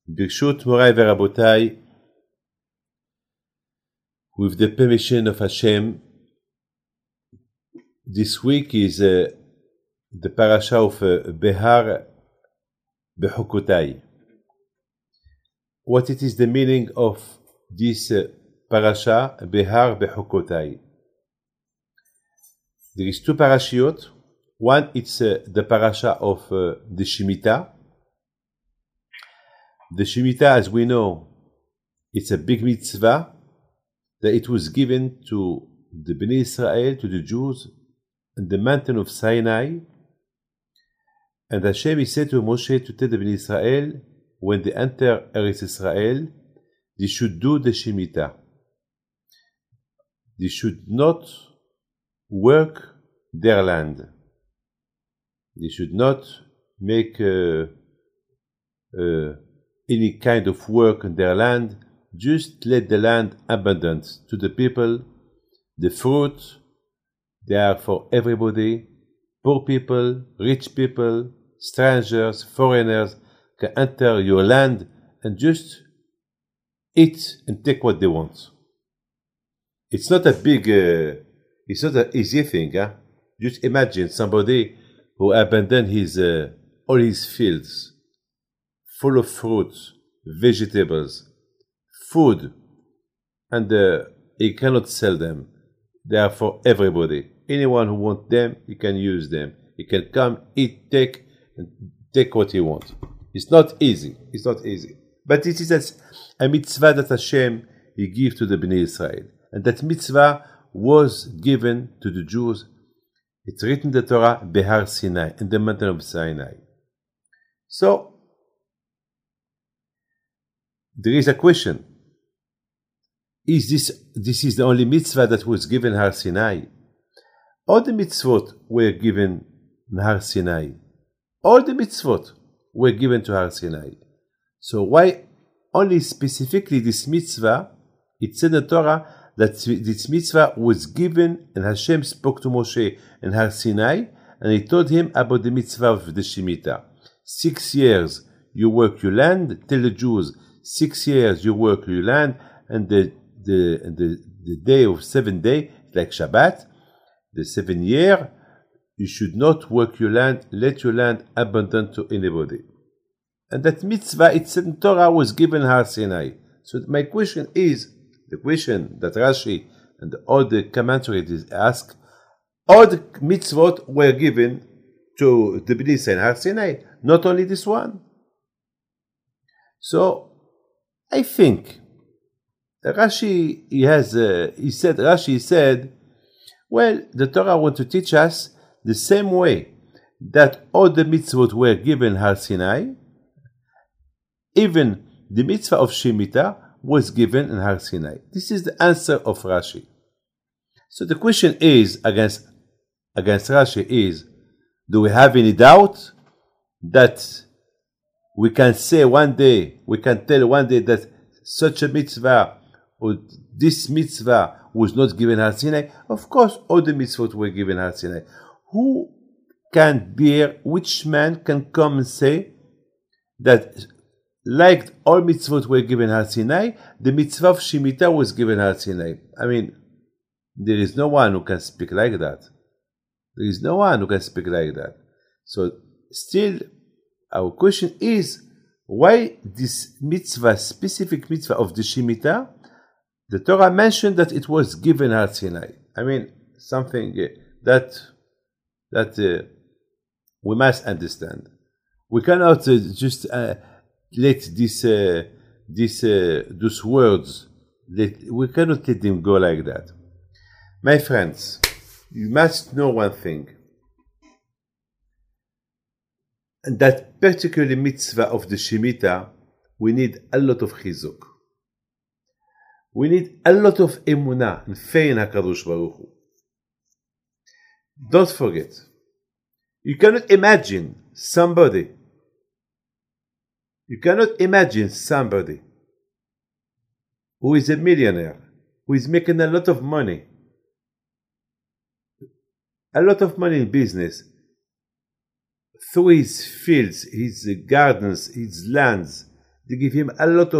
ברשות מוריי ורבותיי, with the permission of Hashem, this week is the parasha of Behar Bechukotai. What it is the meaning of this parasha, Behar Bechukotai? There is two parashiot. One, it's the parasha of the Shemitah. The Shemitah, as we know, it's a big mitzvah that it was given to the Bnei Israel, to the Jews, on the mountain of Sinai. And Hashem, he said to Moshe to tell the Bnei Israel, when they enter Eretz Israel, they should do the Shemitah. They should not work their land. They should not make any kind of work on their land. Just let the land abundant to the people. The fruit, they are for everybody. Poor people, rich people, strangers, foreigners can enter your land and just eat and take what they want. It's not a big, it's not an easy thing. Huh? Just imagine somebody who abandoned his all his fields full of fruits, vegetables, food, and he cannot sell them. They are for everybody. Anyone who wants them, he can use them. He can come, eat, take what he wants. It's not easy. It's not easy. But it is a mitzvah that Hashem, he gave to the Bnei Israel. And that mitzvah was given to the Jews. It's written in the Torah, Behar Sinai, in the mountain of Sinai. So, there is a question. Is this is the only mitzvah that was given Har Sinai? All the mitzvot were given in Har Sinai. All the mitzvot were given to Har Sinai. So why only specifically this mitzvah? It said in the Torah that this mitzvah was given and Hashem spoke to Moshe in Har Sinai and he told him about the mitzvah of the Shemitah. 6 years you work your land, tell the Jews, 6 years you work your land, and the day of 7th day, like Shabbat, the 7th year, you should not work your land, let your land abundant to anybody. And that mitzvah, it's in Torah, was given Har Sinai. So my question is, the question that Rashi and all the commentators ask, all the mitzvot were given to the Bnei Israel Har Sinai, not only this one. So, I think Rashi said, well, the Torah wants to teach us the same way that all the mitzvot were given Har Sinai, even the mitzvah of Shemitah was given in Har Sinai. This is the answer of Rashi. So the question is against Rashi is, do we have any doubt that we can say one day, we can tell one day that such a mitzvah or this mitzvah was not given Har Sinai? Of course, all the mitzvot were given Har Sinai. Who can bear, which man can come and say that like all mitzvot were given Har Sinai, the mitzvah of Shemitah was given Har Sinai? I mean, there is no one who can speak like that. There is no one who can speak like that. So still, our question is, why this mitzvah, specific mitzvah of the Shemitah, the Torah mentioned that it was given Har Sinai? I mean, something that we must understand. We cannot just let those words, we cannot let them go like that. My friends, you must know one thing. And that particular mitzvah of the Shemitah, we need a lot of chizuk. We need a lot of emunah and faith in HaKadosh Baruch Hu. Don't forget, you cannot imagine somebody who is a millionaire, who is making a lot of money in business, through his fields, his gardens, his lands, They give him a lot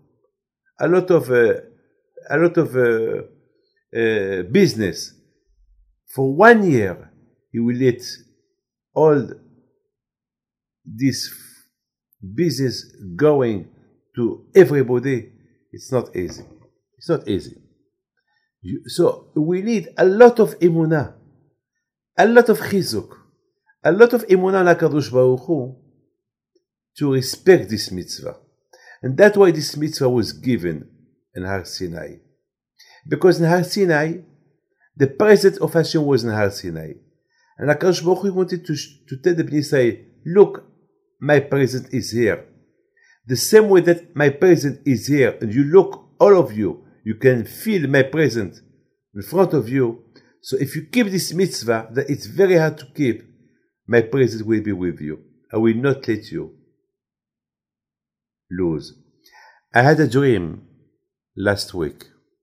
of business. For 1 year, he will let all this business going to everybody. It's not easy. It's not easy. So we need a lot of emunah, a lot of chizuk, a lot of emunah on HaKadosh Baruch Hu to respect this mitzvah. And that's why this mitzvah was given in Har Sinai. Because in Har Sinai, the presence of Hashem was in Har Sinai. And HaKadosh Baruch Hu wanted to tell the Bnei Israel, look, my presence is here. The same way that my presence is here, and you look, all of you, you can feel my presence in front of you. So if you keep this mitzvah, that it's very hard to keep, my presence will be with you. I will not let you lose. I had a dream last week.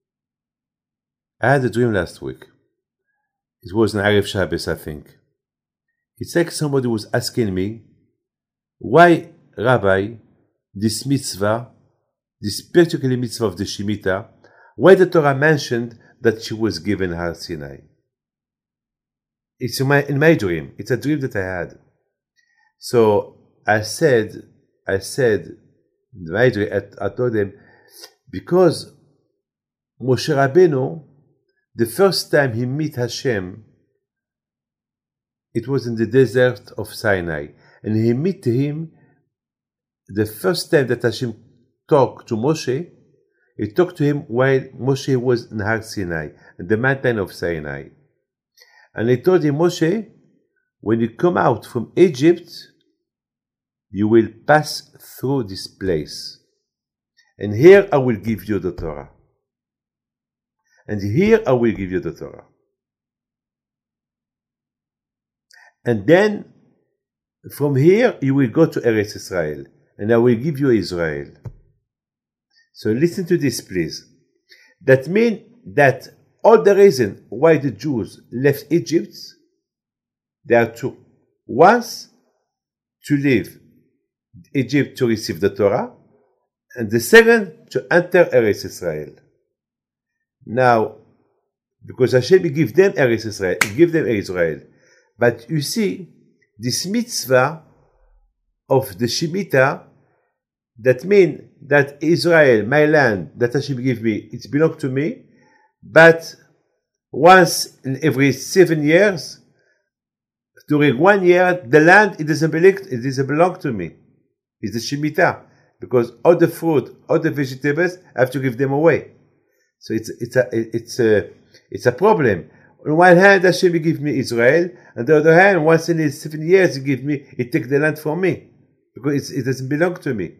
It was an Erev Shabbos, I think. It's like somebody was asking me, why, Rabbi, this mitzvah, this particular mitzvah of the Shemitah, why the Torah mentioned that she was given Har Sinai? It's in my dream. It's a dream that I had. So I said, in my dream, I told them, because Moshe Rabbeinu, the first time he met Hashem, it was in the desert of Sinai. And he met him, the first time that Hashem talked to Moshe, he talked to him while Moshe was in Har Sinai, in the mountain of Sinai. And he told him, Moshe, when you come out from Egypt, you will pass through this place. And here I will give you the Torah. And here I will give you the Torah. And then, from here, you will go to Eretz Israel. And I will give you Israel. So listen to this, please. That means that all the reason why the Jews left Egypt, there are two. Once, to leave Egypt to receive the Torah, and the second, to enter Eretz Israel. Now, because Hashem gave them Eretz Israel, He gave them Israel. But you see, this mitzvah of the Shemitah, that means that Israel, my land, that Hashem gave me, it belongs to me, but once in every 7 years, during 1 year, the land, it doesn't belong to me. It's the Shemitah, because all the fruit, all the vegetables, I have to give them away. So it's a problem. On one hand, Hashem give me Israel, on the other hand, once in 7 years, He take the land from me, because it doesn't belong to me.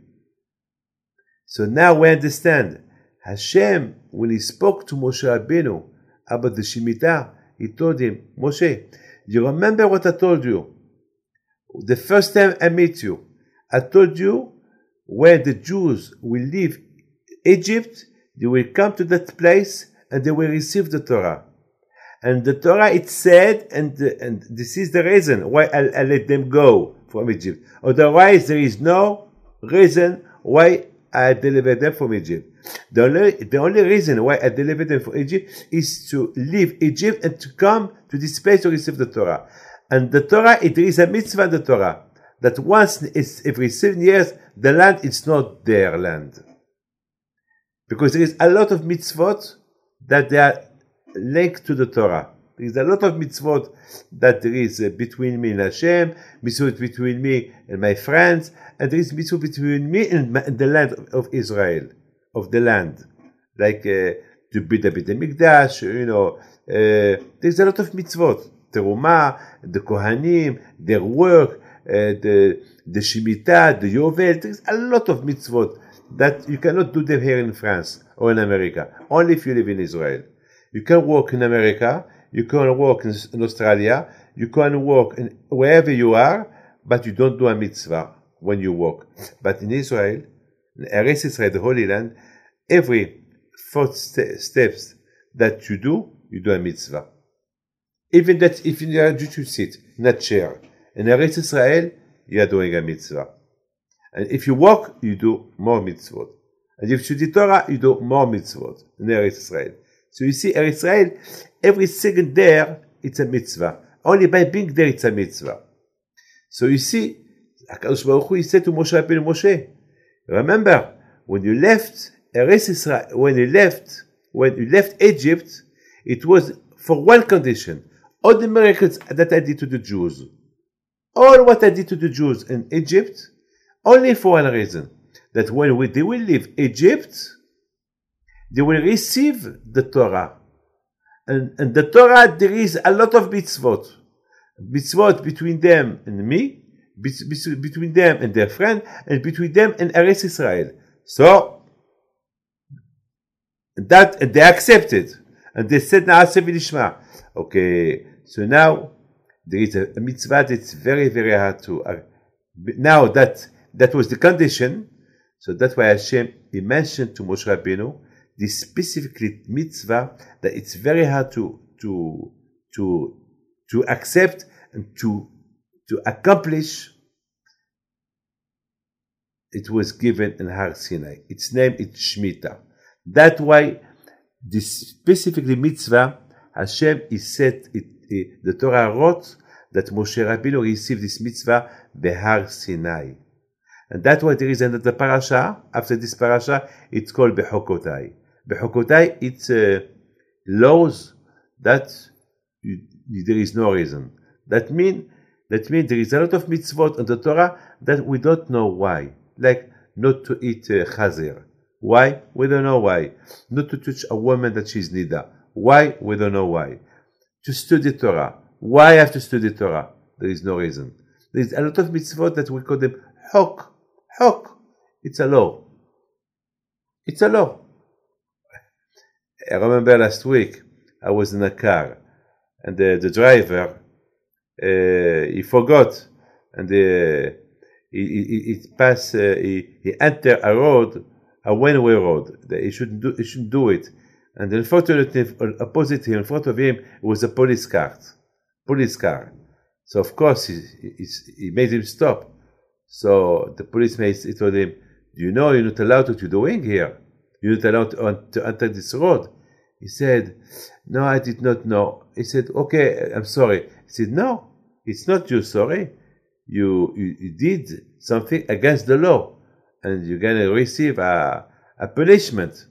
So now we understand. Hashem, when He spoke to Moshe Rabbeinu about the Shemitah, He told him, Moshe, you remember what I told you? The first time I met you, I told you when the Jews will leave Egypt, they will come to that place and they will receive the Torah. And the Torah, it said, and this is the reason why I let them go from Egypt. Otherwise, there is no reason why I delivered them from Egypt. The only reason why I delivered them from Egypt is to leave Egypt and to come to this place to receive the Torah. And the Torah, there is a mitzvah in the Torah, that once every 7 years, the land is not their land. Because there is a lot of mitzvot that they are linked to the Torah. There is a lot of mitzvot that there is between me and Hashem, mitzvot between me and my friends, and there is mitzvot between me and the land of Israel, of the land. Like to build a Beit HaMikdash, there's a lot of mitzvot. Terumah, the Kohanim, their work, the Shemitah, the Yovel. There's a lot of mitzvot that you cannot do them here in France or in America. Only if you live in Israel. You can work in America, you can work in Australia, you can work in wherever you are, but you don't do a mitzvah when you work. But in Israel, in Eretz Israel, the Holy Land, every 4 steps that you do a mitzvah. Even that if you are due to sit in a chair, in Eretz Israel, you are doing a mitzvah. And if you walk, you do more mitzvot. And if you study Torah, you do more mitzvot in Eretz Israel. So you see, Eretz Israel, every second there, it's a mitzvah. Only by being there, it's a mitzvah. So you see, HaKadosh Baruch Hu, he said to Moshe Rabbeinu, Moshe, remember, when you left Eretz Israel, when you left Egypt, it was for one condition. All the miracles that I did to the Jews, all what I did to the Jews in Egypt, only for one reason, that when they will leave Egypt, they will receive the Torah. And the Torah, there is a lot of mitzvot. Mitzvot between them and me, between them and their friend, and between them and Eretz Israel. So, that they accepted. And they said, Na'aseh v'nishma. Okay, so now, there is a mitzvah that's very, very hard to... now that was the condition, so that's why Hashem, he mentioned to Moshe Rabbeinu, this specifically mitzvah, that it's very hard to accept and to accomplish. It was given in Har Sinai. Its name is Shemitah. That's why this specifically mitzvah, Hashem, he said, the Torah wrote that Moshe Rabbeinu received this mitzvah Behar Sinai. And that's why there is another parasha. After this parasha, it's called Bechokotai. Bechokotai, it's laws that there is no reason. That means there is a lot of mitzvot in the Torah that we don't know why. Like not to eat chazer. Why? We don't know why. Not to touch a woman that she's nida. Why? We don't know why. To study Torah. Why I have to study Torah? There is no reason. There is a lot of mitzvot that we call them hok. Hok. It's a law. It's a law. I remember last week I was in a car and the driver he forgot and he entered a road, a one-way road. He shouldn't do it. And unfortunately, opposite him, in front of him, was a police car. So of course he made him stop. So the policeman told him, "Do you know you're not allowed what you're doing here? You're not allowed to enter this road." He said, "No, I did not know." He said, "Okay, I'm sorry." He said, "No, it's not you sorry. You did something against the law, and you're gonna receive a punishment."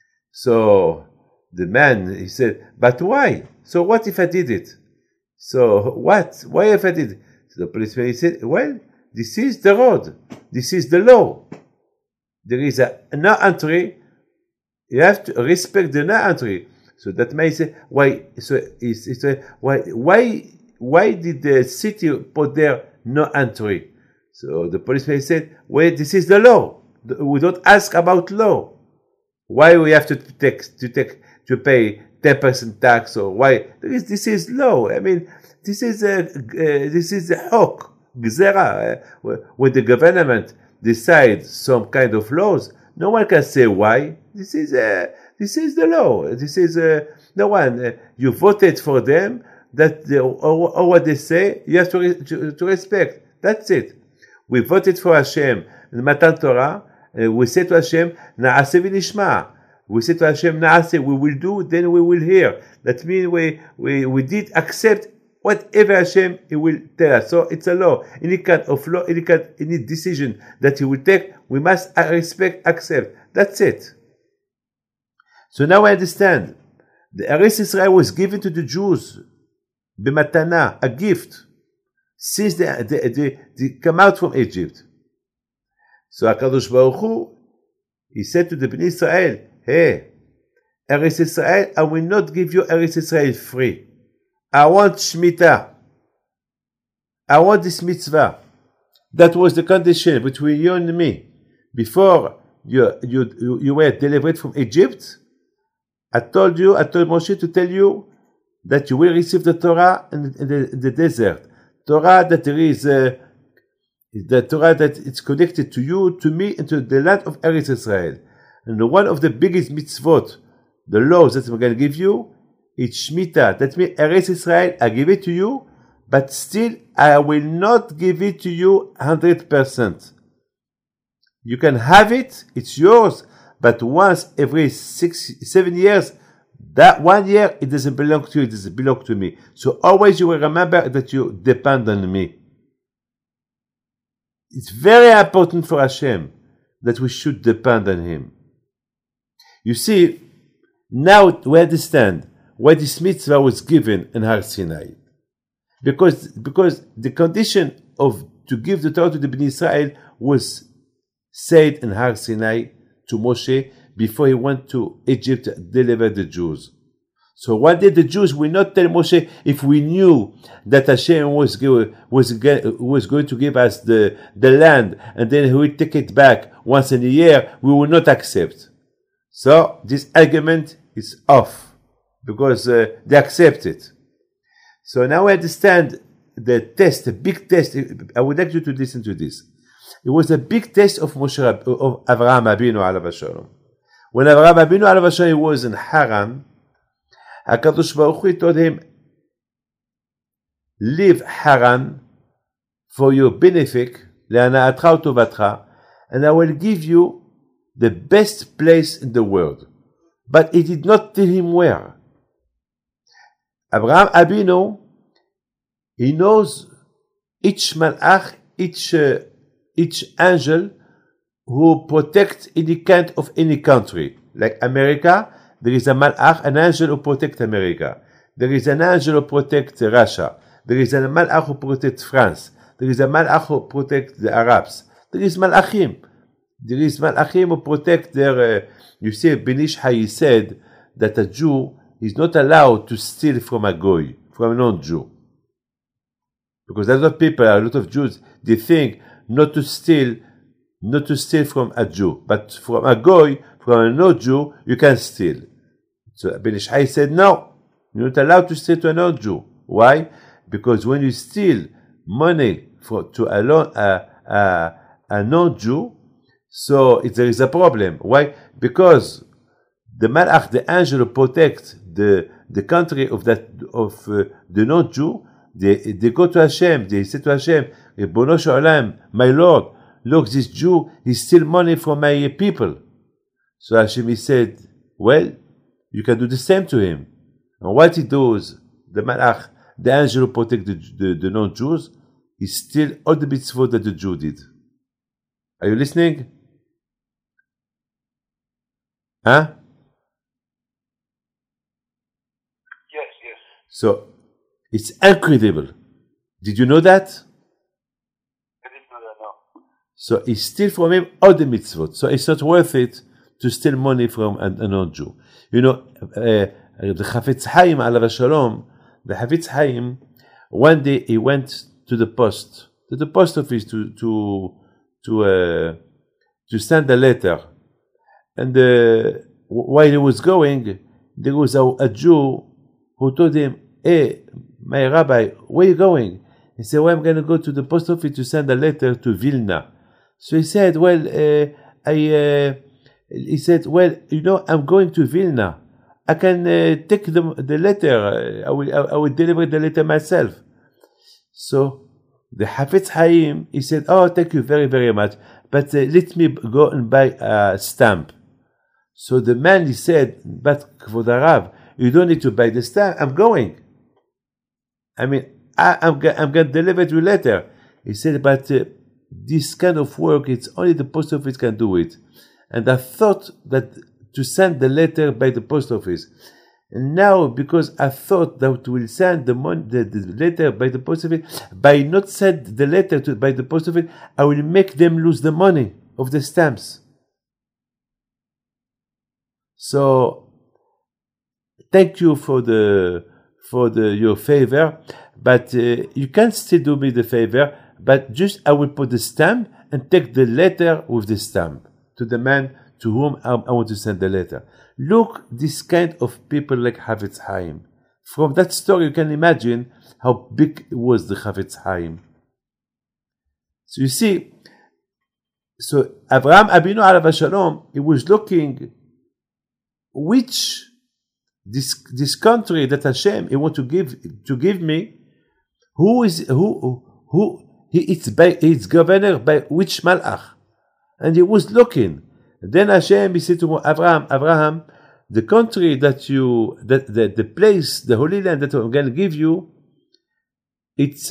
So the man, he said, "But why? So what if I did it? So what? Why if I did it?" So the policeman, he said, "Well, this is the road. This is the law. There is no entry. You have to respect the no entry." So that man say, "Why?" So he said, "Why did the city put there no entry?" So the policeman said, "Well, this is the law. We don't ask about law. Why we have to pay 10% tax, or why? This is law. I mean, this is a hok, gzera. When the government decides some kind of laws, no one can say why. This is the law. This is no one. You voted for them. Or what they say, you have to respect. That's it. We voted for Hashem in Matan Torah. We say to Hashem, Na'aseh v'nishma. We say to Hashem, Na'aseh, we will do, then we will hear. That means we did accept whatever Hashem He will tell us. So it's a law. Any kind of law, any decision that He will take, we must respect, accept. That's it. So now I understand. The Eretz Israel was given to the Jews, b'matana, a gift, since they come out from Egypt. So HaKadosh Baruch Hu, he said to the Bnei Israel, "Hey, Eretz Israel, I will not give you Eretz Israel free. I want Shemitah. I want this mitzvah." That was the condition between you and me. Before you were delivered from Egypt, I told Moshe to tell you that you will receive the Torah in the desert. Torah that there is... the Torah that it's connected to you, to me, and to the land of Eretz Israel. And one of the biggest mitzvot, the laws that I'm going to give you, it's Shemitah. That means Eretz Israel, I give it to you, but still I will not give it to you 100%. You can have it, it's yours, but once every 7 years, that 1 year, it doesn't belong to you, it doesn't belong to me. So always you will remember that you depend on me. It's very important for Hashem that we should depend on Him. You see, now we understand why this mitzvah was given in Har Sinai. Because the condition of to give the Torah to the Bnei Israel was said in Har Sinai to Moshe before he went to Egypt to deliver the Jews. So what did the Jews will not tell Moshe if we knew that Hashem was going to give us the land and then he would take it back once in a year, we will not accept. So this argument is off because they accept it. So now I understand the test, a big test. I would like you to listen to this. It was a big test of Avraham Avinu alav shalom. When Avraham Avinu alav shalom was in Haran, HaKadosh Baruch Hu told him, leave Haran for your benefit, le'ana'atcha u'tovatcha, and I will give you the best place in the world. But he did not tell him where. Abraham Avinu, he knows each malach, each angel who protects any kind of any country. Like America, there is a malach, an angel who protects America. There is an angel who protects Russia. There is a malach who protects France. There is a malach who protects the Arabs. There is malachim. There is malachim who protect their... you see, Ben Ish Hai said that a Jew is not allowed to steal from a goy, from a non-Jew. Because a lot of people, a lot of Jews, they think not to steal from a Jew, but from a goy, from a non-Jew, you can steal. So Ben Ish Hai said, no, you're not allowed to steal to a non-Jew. Why? Because when you steal money to a non-Jew, so there is a problem. Why? Because the malach, the angel who protects the country of the non-Jew, they go to Hashem, they say to Hashem, Ribono shel olam, my Lord, look, this Jew, he steals money from my people. So Hashem, he said, well, you can do the same to him. And what he does, the malach, the angel who protects the non-Jews, he steals all the mitzvot that the Jew did. Are you listening? Huh? Yes. So, it's incredible. Did you know that? I didn't know that, no. So, he steals from him all the mitzvot. So, it's not worth it to steal money from a non-Jew. You know, the Chafetz Chaim, alav shalom, the Chafetz Chaim, one day he went to the post office to send a letter. And while he was going, there was a Jew who told him, hey, my rabbi, where are you going? He said, well, I'm going to go to the post office to send a letter to Vilna. So he said, well, he said, well, you know, I'm going to Vilna. I can take the letter. I will deliver the letter myself. So the Chafetz Chaim, he said, oh, thank you very, very much. But let me go and buy a stamp. So the man, he said, but Kvod Harav, you don't need to buy the stamp. I'm going. I mean, I'm going to deliver your letter. He said, but this kind of work, it's only the post office can do it. And I thought that to send the letter by the post office. And now, because I thought that we'll send the letter by the post office, by not send the letter by the post office, I will make them lose the money of the stamps. So, thank you for your favor, but you can still do me the favor, but just I will put the stamp and take the letter with the stamp to the man to whom I want to send the letter. Look, this kind of people like Chafetz Chaim. From that story, you can imagine how big was the Chafetz Chaim. So you see, so Avraham Avinu alav shalom, he was looking which this country that Hashem he want to give me, it's governor by which malach. And he was looking. Then Hashem, he said to Abraham, the country the place, the Holy Land that I'm going to give you, it's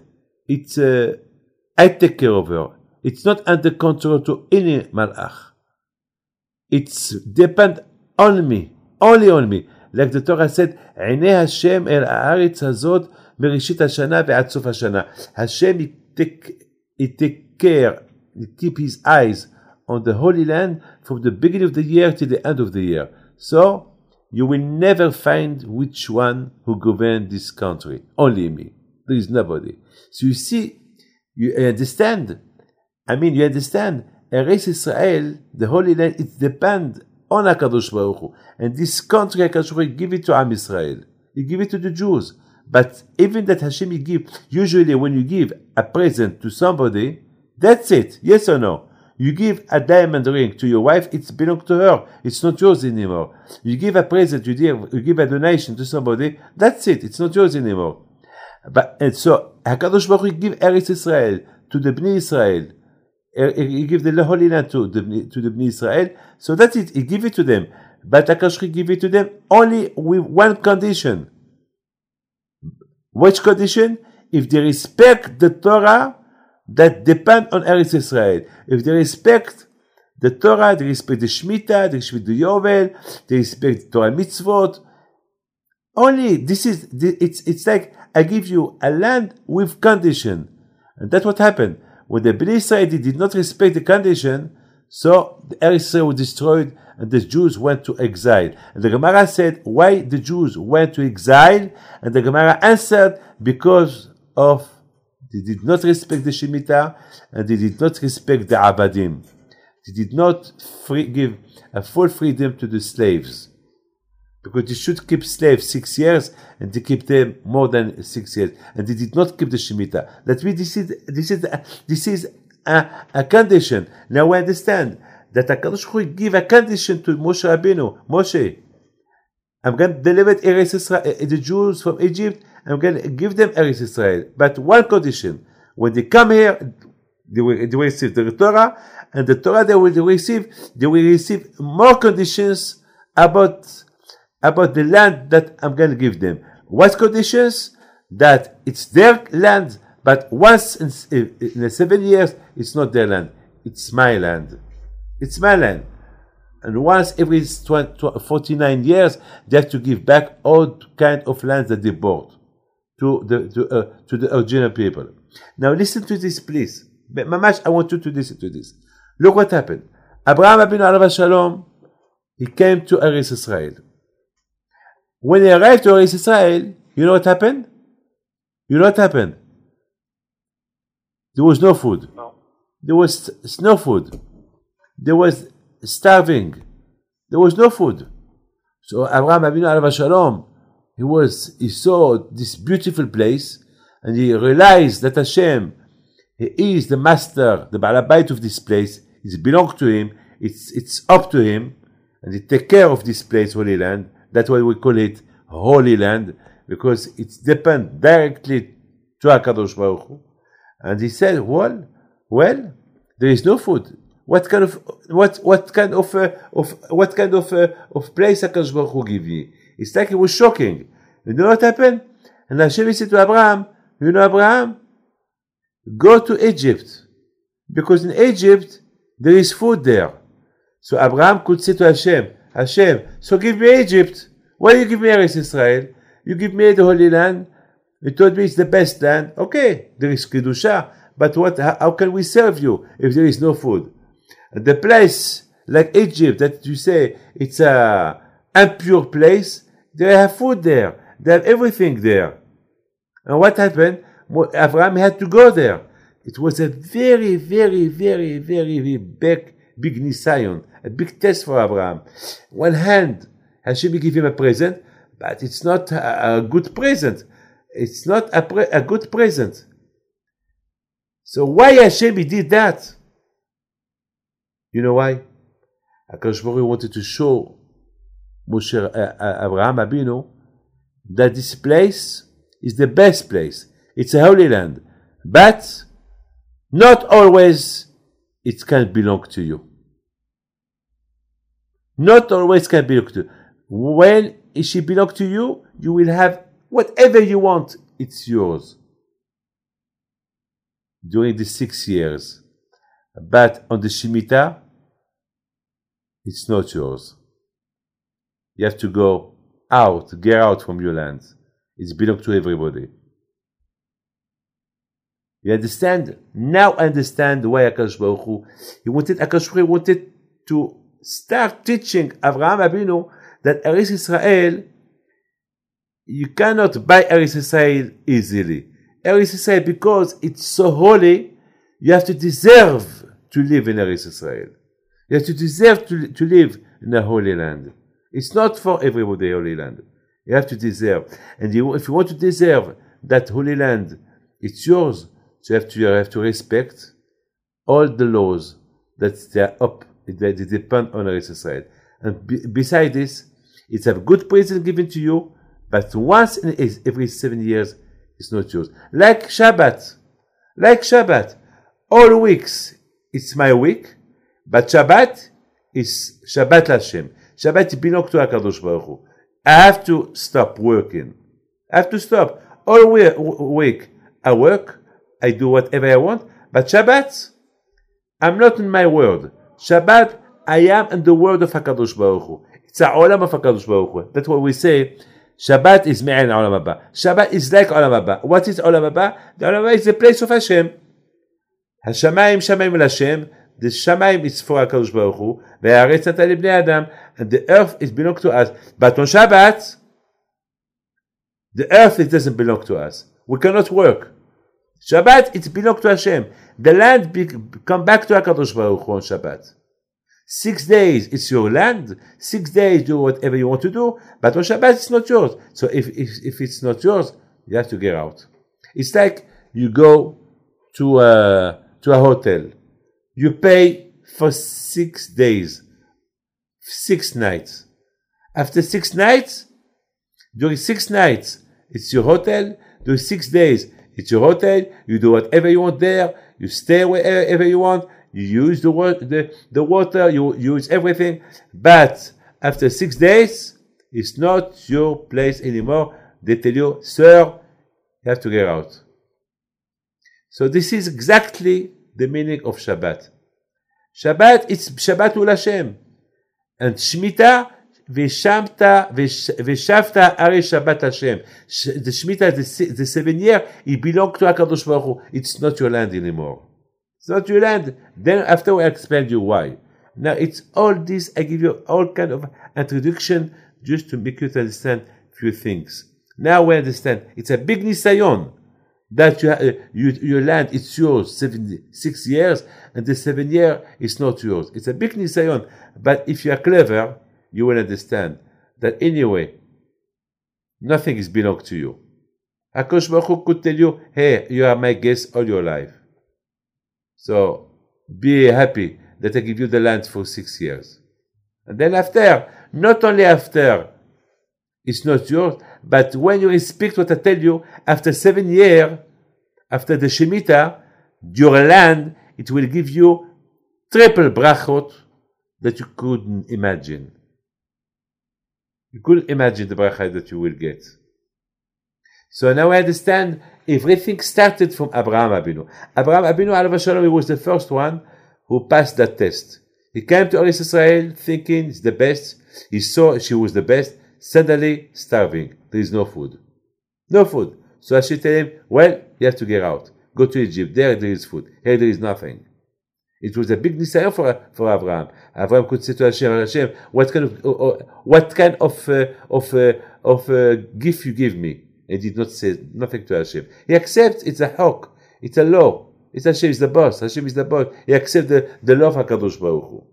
I take care of her. It's not under control to any malach. It's depend on me, only on me. Like the Torah said, עיני השם אל הארץ הזאת מראשית השנה ועד סוף השנה. Hashem, he take care, he keep his eyes on the Holy Land from the beginning of the year to the end of the year. So, you will never find which one who govern this country. Only me. There is nobody. So you see, you understand. You understand. Eretz Israel, the Holy Land, it depends on HaKadosh Baruch Hu. And this country, HaKadosh Baruch Hu, give it to Am Israel. He give it to the Jews. But even that Hashem, he give, usually when you give a present to somebody, that's it. Yes or no? You give a diamond ring to your wife, it belongs to her. It's not yours anymore. You give a present, you give a donation to somebody, that's it. It's not yours anymore. And so, HaKadosh Baruch Hu give Eretz Israel to the Bnei Israel. He give the Holy Land to the Bnei Israel. So that's it. He give it to them. But HaKadosh Baruch Hu give it to them only with one condition. Which condition? If they respect the Torah that depend on Eretz Israel. If they respect the Torah, they respect the Shemitah, they respect the Yovel, they respect the Torah mitzvot. Only this is, it's like I give you a land with condition. And that's what happened. When the Bnei Israel did not respect the condition, so the Eretz Israel was destroyed and the Jews went to exile. And the Gemara said, why the Jews went to exile? And the Gemara answered, because of they did not respect the Shemitah and they did not respect the Abadim. They did not give a full freedom to the slaves. Because they should keep slaves 6 years and they keep them more than 6 years. And they did not keep the Shemitah. That means this is a condition. Now we understand that HaKadosh Baruch Hu give a condition to Moshe Rabbeinu. Moshe, I'm going to deliver Eretz Israel, the Jews from Egypt. I'm going to give them Eretz Israel. But one condition. When they come here, they will receive the Torah. And the Torah they will receive more conditions about the land that I'm going to give them. What conditions? That it's their land, but once in 7 years, it's not their land. It's my land. It's my land. And once every 49 years, they have to give back all kind of lands that they bought to the original people. Now listen to this, please. Mamash, I want you to listen to this. Look what happened. Abraham Abinu Alav Shalom, he came to Eretz Israel. When he arrived to Eretz Israel, you know what happened? There was no food. No. There was no food. There was starving. There was no food. So Abraham Abinu Alav Shalom, he saw this beautiful place, and he realized that Hashem, he is the master, the Baalabait of this place. It belongs to him. It's up to him, and he take care of this place, Holy Land. That's why we call it Holy Land, because it depends directly to HaKadosh Baruch Hu. And he said, well, there is no food. What kind of place HaKadosh Baruch Hu give me? It's like it was shocking. You know what happened? And Hashem said to Abraham, Abraham, go to Egypt, because in Egypt there is food there. So Abraham could say to Hashem, so give me Egypt. Why you give me Eretz Israel? You give me the Holy Land. You told me it's the best land. Okay, there is Kedusha, but how can we serve you if there is no food? And the place like Egypt that you say it's a impure place, they have food there. They have everything there. And what happened? Abraham had to go there. It was a very, very, very, very, very big nisayon, a big test for Abraham. One hand, Hashem gave him a present, but it's not a good present. It's not a good present. So why Hashem did that? You know why? HaKadosh Baruch Hu wanted to show Abraham Abinu that this place is the best place. It's a holy land. But not always it can belong to you. Not always can belong to you. When she belongs to you, you will have whatever you want, it's yours. During the 6 years. But on the Shemitah, it's not yours. You have to go out, get out from your land. It belongs to everybody. You understand? Now I understand why HaKadosh Baruch Hu, HaKadosh Baruch Hu wanted to start teaching Avraham Avinu that Eretz Israel, you cannot buy Eretz Israel easily. Eretz Israel, because it's so holy, you have to deserve to live in Eretz Israel. You have to deserve to live in a holy land. It's not for everybody, holy land. You have to deserve. And if you want to deserve that holy land, it's yours. So you have to respect all the laws that they are up, that depend on Eretz Israel. And beside this, it's a good present given to you, but once in every 7 years, it's not yours. Like Shabbat. All weeks, it's my week, but Shabbat is Shabbat Hashem. Shabbat belongs to HaKadosh Baruch Hu. I have to stop working. I have to stop. All week, I work, I do whatever I want, but Shabbat, I'm not in my world. Shabbat, I am in the world of HaKadosh Baruch Hu. It's a olam of HaKadosh Baruch Hu. That's what we say. Shabbat is me'an olam haba. Shabbat is like olam haba. What is olam haba? The olam haba is the place of Hashem. Hashamayim shamayim Hashem. The shamayim is for HaKadosh Baruch Hu. Ve'aretz natan libnei adam. And the earth is belong to us. But on Shabbat, the earth, it doesn't belong to us. We cannot work. Shabbat, it belongs to Hashem. The land come back to HaKadosh Baruch Hu on Shabbat. 6 days, it's your land. 6 days, do whatever you want to do. But on Shabbat, it's not yours. So if it's not yours, you have to get out. It's like you go to a hotel. You pay for 6 days, 6 nights. After 6 nights, during 6 nights, it's your hotel. During 6 days, it's your hotel. You do whatever you want there. You stay wherever you want. You use the water. You use everything. But after 6 days, it's not your place anymore. They tell you, sir, you have to get out. So this is exactly the meaning of Shabbat. Shabbat, it's Shabbat ul Hashem. And Shemitah, Veshavta Are Shabbat Hashem. The Shemitah, the 7 year, it belongs to HaKadosh Baruch Hu. It's not your land anymore. It's not your land. Then after I explain you why. Now it's all this, I give you all kind of introduction just to make you to understand few things. Now we understand. It's a big nisayon that your land, it's yours 6 years, and the 7 year is not yours. It's a big nisayon. But if you are clever, you will understand that anyway, nothing is belong to you. HaKadosh Baruch Hu could tell you, hey, you are my guest all your life. So be happy that I give you the land for 6 years. And then after, not only after, it's not yours, but when you respect what I tell you, after 7 years, after the Shemitah, your land, it will give you triple brachot that you couldn't imagine. You couldn't imagine the bracha that you will get. So now I understand everything started from Abraham Avinu. Abraham Avinu, alav shalom, he was the first one who passed that test. He came to Eretz Israel thinking he's the best. He saw she was the best. Suddenly, starving. There is no food. No food. So Hashem tell him, well, you have to get out. Go to Egypt. There is food. Here there is nothing. It was a big nisayon for Abraham. Abraham could say to Hashem, what kind of gift you give me? He did not say nothing to Hashem. He accepts it's a hok. It's a law. It's Hashem is the boss. Hashem is the boss. He accepts the law of HaKadosh Baruch Hu.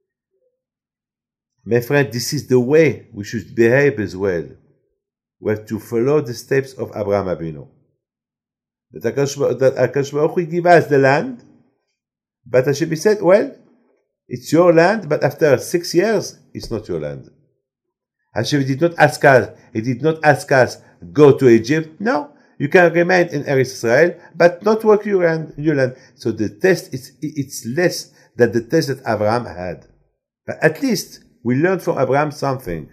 My friend, this is the way we should behave as well. We have to follow the steps of Abraham Avinu. That HaKadosh Baruch Hu give us the land, but Hashem said, well, it's your land, but after 6 years, it's not your land. Hashem did not ask us, he did not ask us, go to Egypt. No, you can remain in Eretz Israel, but not work your land. So the test, it's less than the test that Abraham had. But at least we learned from Abraham something.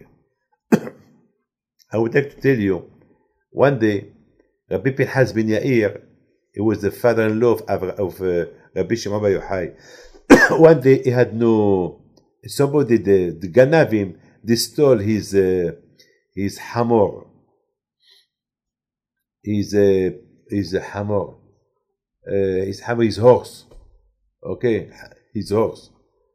I would like to tell you, one day, Rabbi Pinchas ben Yair, he was the father-in-law of Rabbi Shimon bar Yochai. One day he had somebody, the Ganavim, they stole his hamor. His hamor. His horse. Okay, his horse.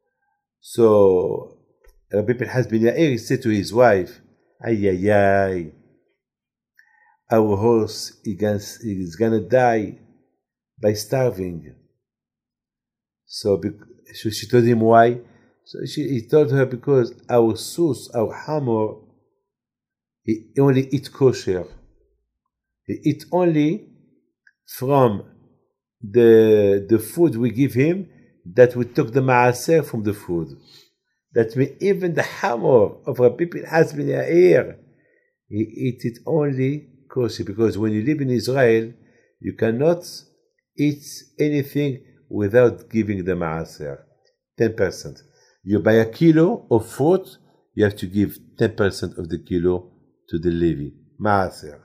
So Rabbi Pinchas ben Yair said to his wife, ay, our horse is gonna die by starving. So she told him why. So he told her because our sus, our hamor, he only eat kosher. He eat only from the food we give him, that we took the maaser from the food. That means even the hamor of Rabbi Pinchas ben Yair, he eat it only kosher, because when you live in Israel, you cannot eat anything without giving the maaser, 10%. You buy a kilo of fruit, you have to give 10% of the kilo to the Levi, maaser.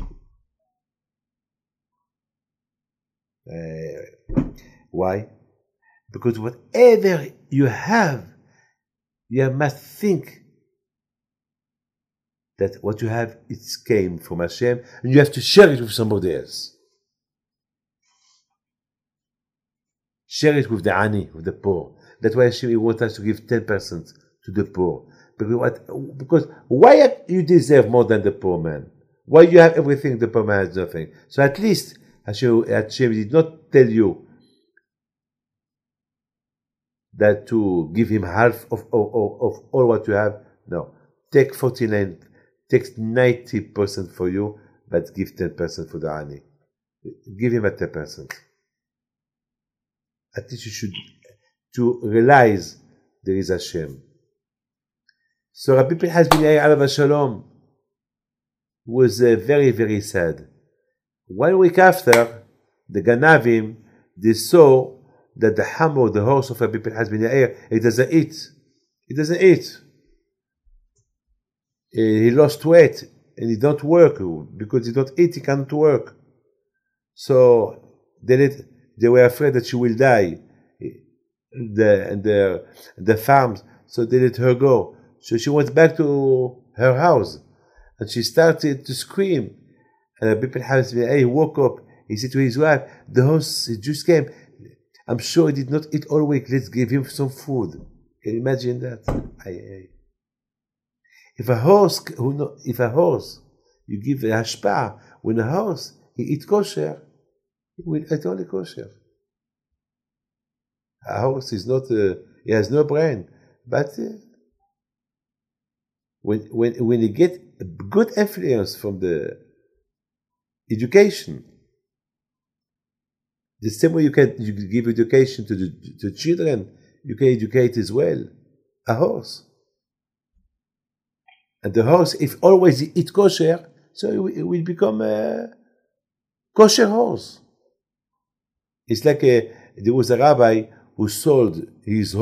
Why? Because whatever you have, you must think that what you have, it came from Hashem, and you have to share it with somebody else. Share it with the ani, with the poor. That's why Hashem wants us to give 10% to the poor. Because why you deserve more than the poor man? Why you have everything, the poor man has nothing? So at least Hashem did not tell you that to give him half of all what you have. No. Take 49, take 90% for you, but give 10% for the ani. Give him a 10%. At least you should to realize there is Hashem. So Rabbi Pinchas ben Yair alav shalom was very, very sad. 1 week after, the Ganavim, they saw that the hamor, the horse of Rabbi Pinchas ben Yair, it doesn't eat. It doesn't eat. He lost weight and he don't work, because he don't eat, he can't work. So they were afraid that she will die. The farms, so they let her go. So she went back to her house and she started to scream. And Rabbi Pinchas ben Yair woke up. He said to his wife, the horse just came. I'm sure he did not eat all week. Let's give him some food. Can you imagine that? If a horse, you give a hashpah, when a horse, he eat kosher, he will eat only kosher. A horse is not, he has no brain. But when you get good influence from the education, the same way you give education to children, you can educate as well a horse. And the horse, if always eat kosher, so it will become a kosher horse. It's like there was a rabbi who sold his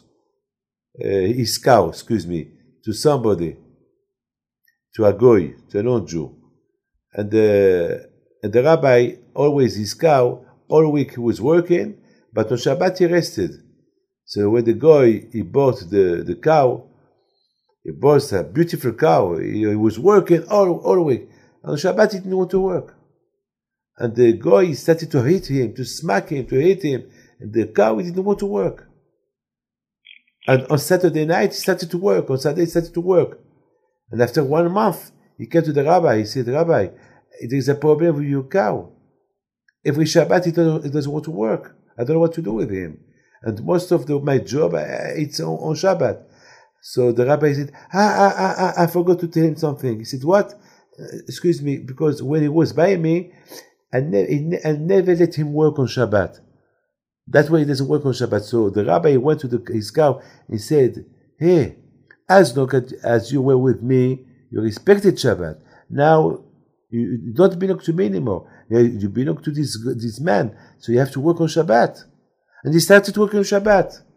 cow, to somebody, to a goy, to a non-Jew. And the rabbi, always his cow, all week he was working, but on Shabbat he rested. So when the goy, he bought the cow, he bought a beautiful cow, he was working all week. On Shabbat he didn't want to work. And the goy started to hit him, to smack him, to hit him. And the cow didn't want to work. And on Saturday night, he started to work. On Saturday, he started to work. And after 1 month, he came to the rabbi. He said, Rabbi, there is a problem with your cow. Every Shabbat, he doesn't want to work. I don't know what to do with him. And most of my job, it's on Shabbat. So the rabbi said, I forgot to tell him something. He said, what? Excuse me, because when he was by me, I never let him work on Shabbat. That way he doesn't work on Shabbat. So the rabbi went to his cow and said, hey, as long as you were with me, you respected Shabbat. Now you don't belong to me anymore. You belong to this man. So you have to work on Shabbat. And he started working on Shabbat.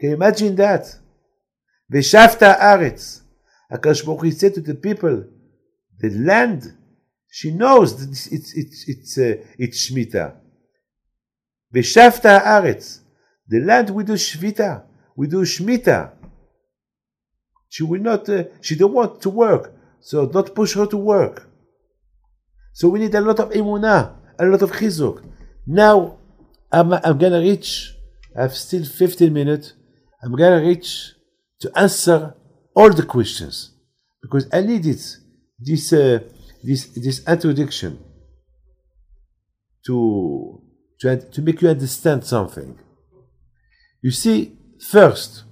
Can you imagine that? V'shavta haaretz. HaKadosh Baruch Hu said to the people, the land, she knows that it's Shemitah. V'shavta haaretz. The land we do Shvita, we do Shemitah. She will not, she don't want to work, so don't push her to work. So we need a lot of emunah, a lot of chizuk. Now, I'm gonna reach, I have still 15 minutes, I'm gonna reach to answer all the questions, because I need it, this introduction to make you understand something. You see, first,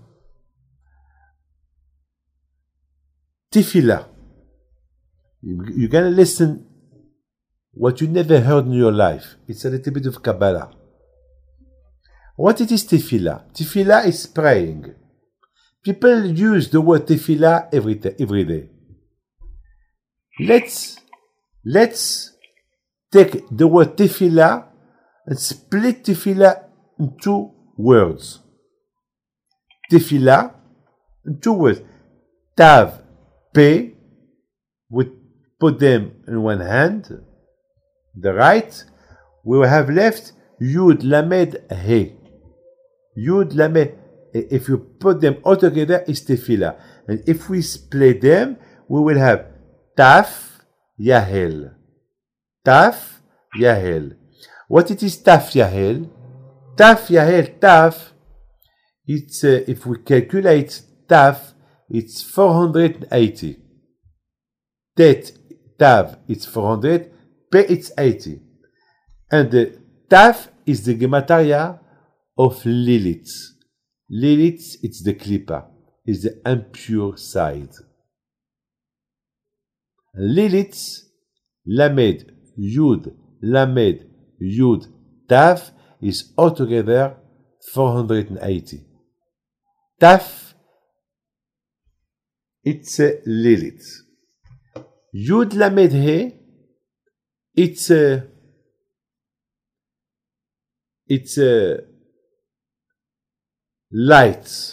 tefillah. You're gonna listen what you never heard in your life. It's a little bit of Kabbalah. What it is tefillah? Tefillah is praying. People use the word tefillah every day. Let's take the word tefillah and split tefillah in two words. Tefillah in two words. Tav, pe, we put them in one hand, the right. We will have left Yud, Lamed, He. Yud, Lamed. If you put them all together, it's tefillah. And if we split them, we will have Taf, Yahel. Taf, Yahel. What it is Taf, Yahel? Taf, Yahel, Taf. It's, if we calculate Taf, it's 480. Tet, Tav, it's 400. Pe, it's 80. And the Taf is the gematria of Lilith. Lilith, it's the Klippa, is the impure side. Lilith, Lamed, Yud, Lamed, Yud, Taf is altogether 480. Taf, it's Lilith. Yud, Lamed, He, it's light.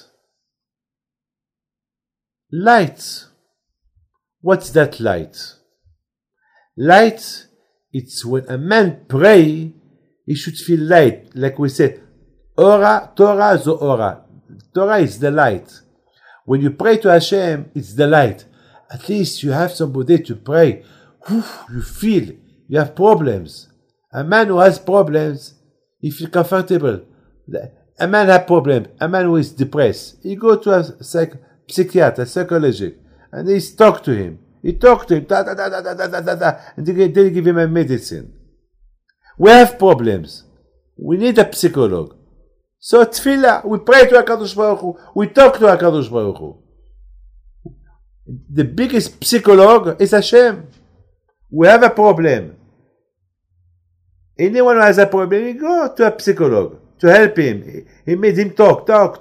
Light. What's that light? Light, it's when a man pray, he should feel light. Like we said, Ora, Torah, Zohora. Torah is the light. When you pray to Hashem, it's the light. At least you have somebody to pray. You feel you have problems. A man who has problems, he feels comfortable. A man has problems. A man who is depressed, he go to a psychiatrist, a psychologist, and he talk to him. He talk to him, and they give him a medicine. We have problems. We need a psychologue. So tefillah, we pray to HaKadosh Baruch Hu. We talk to HaKadosh Baruch Hu. The biggest psychologue is Hashem. We have a problem. Anyone who has a problem, he go to a psychologue to help him. He made him talk.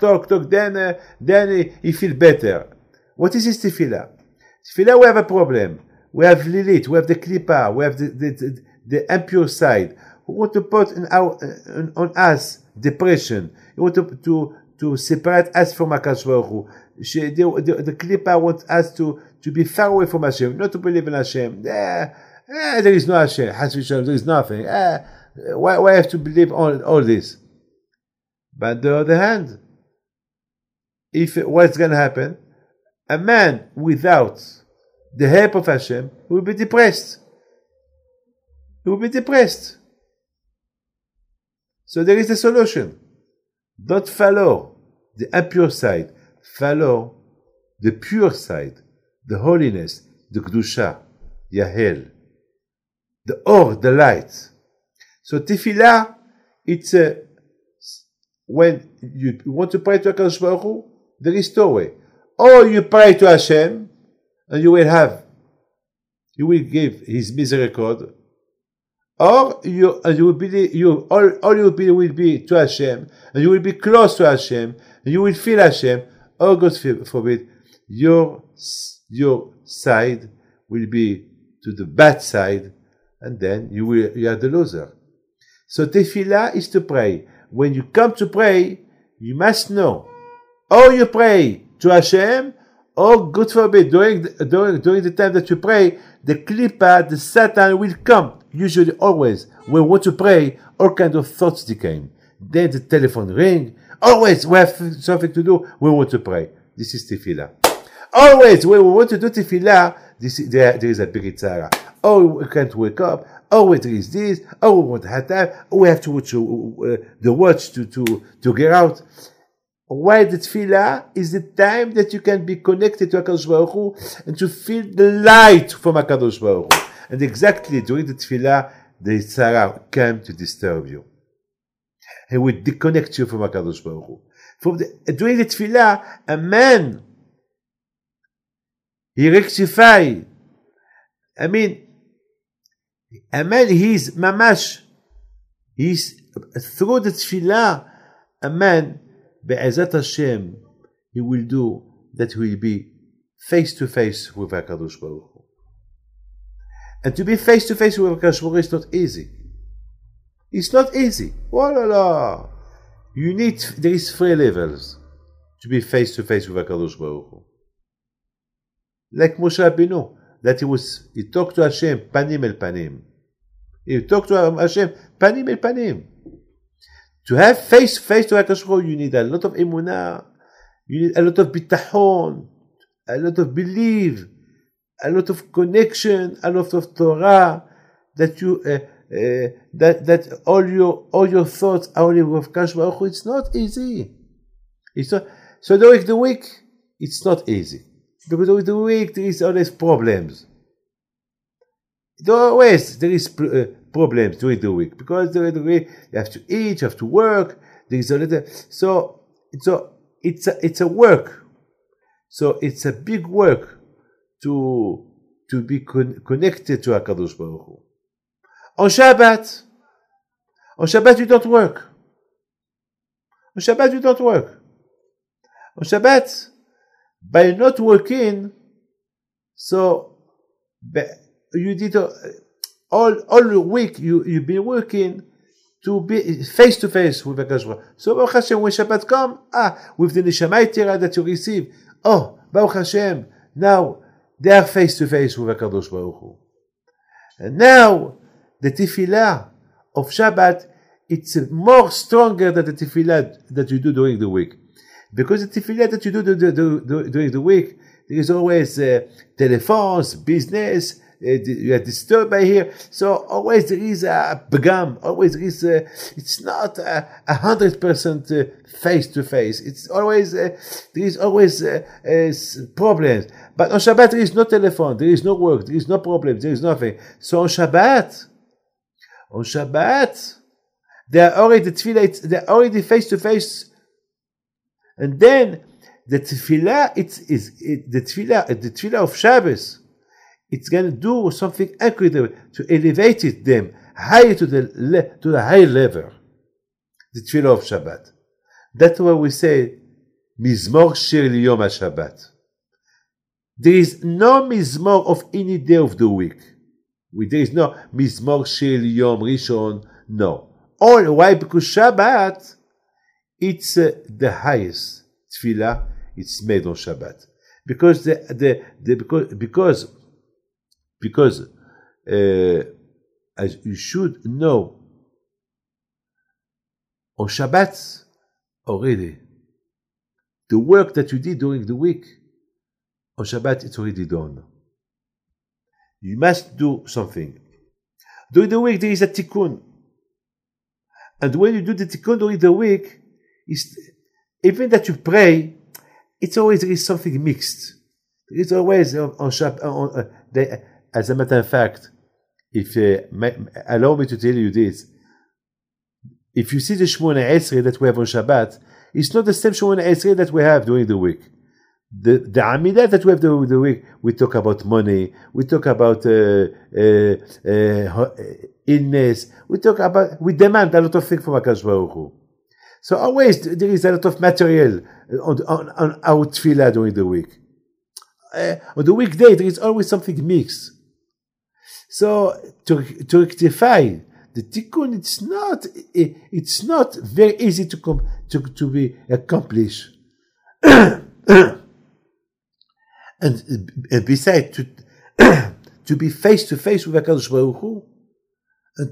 Then he feel better. What is this tefillah? Tefillah, we have a problem. We have Lilith, we have the Klippa, we have the impure side. We want to put on us depression. We want to separate us from HaKadosh Baruch Hu. The Klippa wants us to be far away from Hashem, not to believe in Hashem. There is no Hashem. There is nothing. Why have to believe all this? But on the other hand, what's going to happen? A man without the help of Hashem will be depressed. He will be depressed. So there is a solution. Don't follow the impure side. Follow the pure side, the holiness, the Kedusha, Yahel, the Or, the light. So tefillah, it's when you want to pray to HaKadosh Baruch Hu, there is two ways. Or you pray to Hashem, and you will give His misericord. Or you will be all you will be to Hashem, and you will be close to Hashem, and you will feel Hashem. Or God forbid, your side will be to the bad side, and then you are the loser. So tefillah is to pray. When you come to pray, you must know or you pray to Hashem, or God forbid, during the time that you pray, the klipa, the Satan will come. Usually, always, when we want to pray, all kinds of thoughts they came. Then the telephone ring. Always, we have something to do. We want to pray. This is tefillah. Always, when we want to do tefillah, there is a big tzara. Oh, we can't wake up. Oh, there is this. Oh, we want to have time. Oh, we have to watch the watch to get out. Why the tefillah is the time that you can be connected to HaKadosh Baruch Hu and to feel the light from HaKadosh Baruch Hu. And exactly during the tefillah, the tzara came to disturb you. He will disconnect you from HaKadosh Baruch Hu. During the tefillah, a man, he rectify. A man, he's mamash. He's through the tefillah, a man, Be'ezat Hashem, he will do that he will be face to face with HaKadosh Baruch Hu. And to be face to face with HaKadosh Baruch Hu is not easy. It's not easy. Oh la la. There is 3 levels to be face to face with HaKadosh Baruch Hu. Like Moshe Rabbeinu, that he talked to Hashem, panim el panim. He talked to Hashem, panim el panim. To have face to HaKadosh Baruch Hu, you need a lot of emunah, you need a lot of bitachon, a lot of belief, a lot of connection, a lot of Torah, that you that all your thoughts are only with HaKadosh Baruch Hu. It's not easy. It's not. So during the week, it's not easy, because during the week there is always problems. There is problems during the week, because during the week you have to eat, you have to work. There is a little, so it's a work. So it's a big work to be connected to HaKadosh Baruch Hu. On Shabbat you don't work. On Shabbat, by not working, so you did all the week you've been working to be face to face with HaKadosh Baruch Hu. So Baruch Hashem, when Shabbat come, with the Neshama Yetira that you receive, Baruch Hashem, now they are face to face with HaKadosh Baruch Hu. And now the tefillah of Shabbat, it's more stronger than the tefillah that you do during the week, because the tefillah that you do during the week, there is always telephones, business. You are disturbed by here, so always there is a pagam. Always there is it's not 100% face to face. It's always there is always problems. But on Shabbat there is no telephone, there is no work, there is no problem, there is nothing. So on Shabbat, they are already they are already face to face, and then the tefillah the tefillah of Shabbos. It's going to do something incredible to elevate them higher to the high level. The tefillah of Shabbat. That's why we say Mizmor Shir Liyom HaShabbat. There is no Mizmor of any day of the week. There is no Mizmor Shir Liyom Rishon. No. Why? Because Shabbat, it's the highest tefillah. It's made on Shabbat. Because as you should know, on Shabbat already, the work that you did during the week, on Shabbat it's already done. You must do something. During the week there is a tikkun. And when you do the tikkun during the week, even that you pray, it's always there is something mixed. There is always on Shabbat, as a matter of fact, allow me to tell you this, if you see the Shemona Esrei that we have on Shabbat, it's not the same Shemona Esrei that we have during the week. The Amidah that we have during the week, we talk about money, we talk about illness, we demand a lot of things from HaKadosh Baruch Hu. So always there is a lot of material on our tefillah during the week. On the weekday, there is always something mixed. So to rectify the tikkun, it's not very easy to be accomplished. and besides, to be face to face with HaKadosh Baruch Hu, and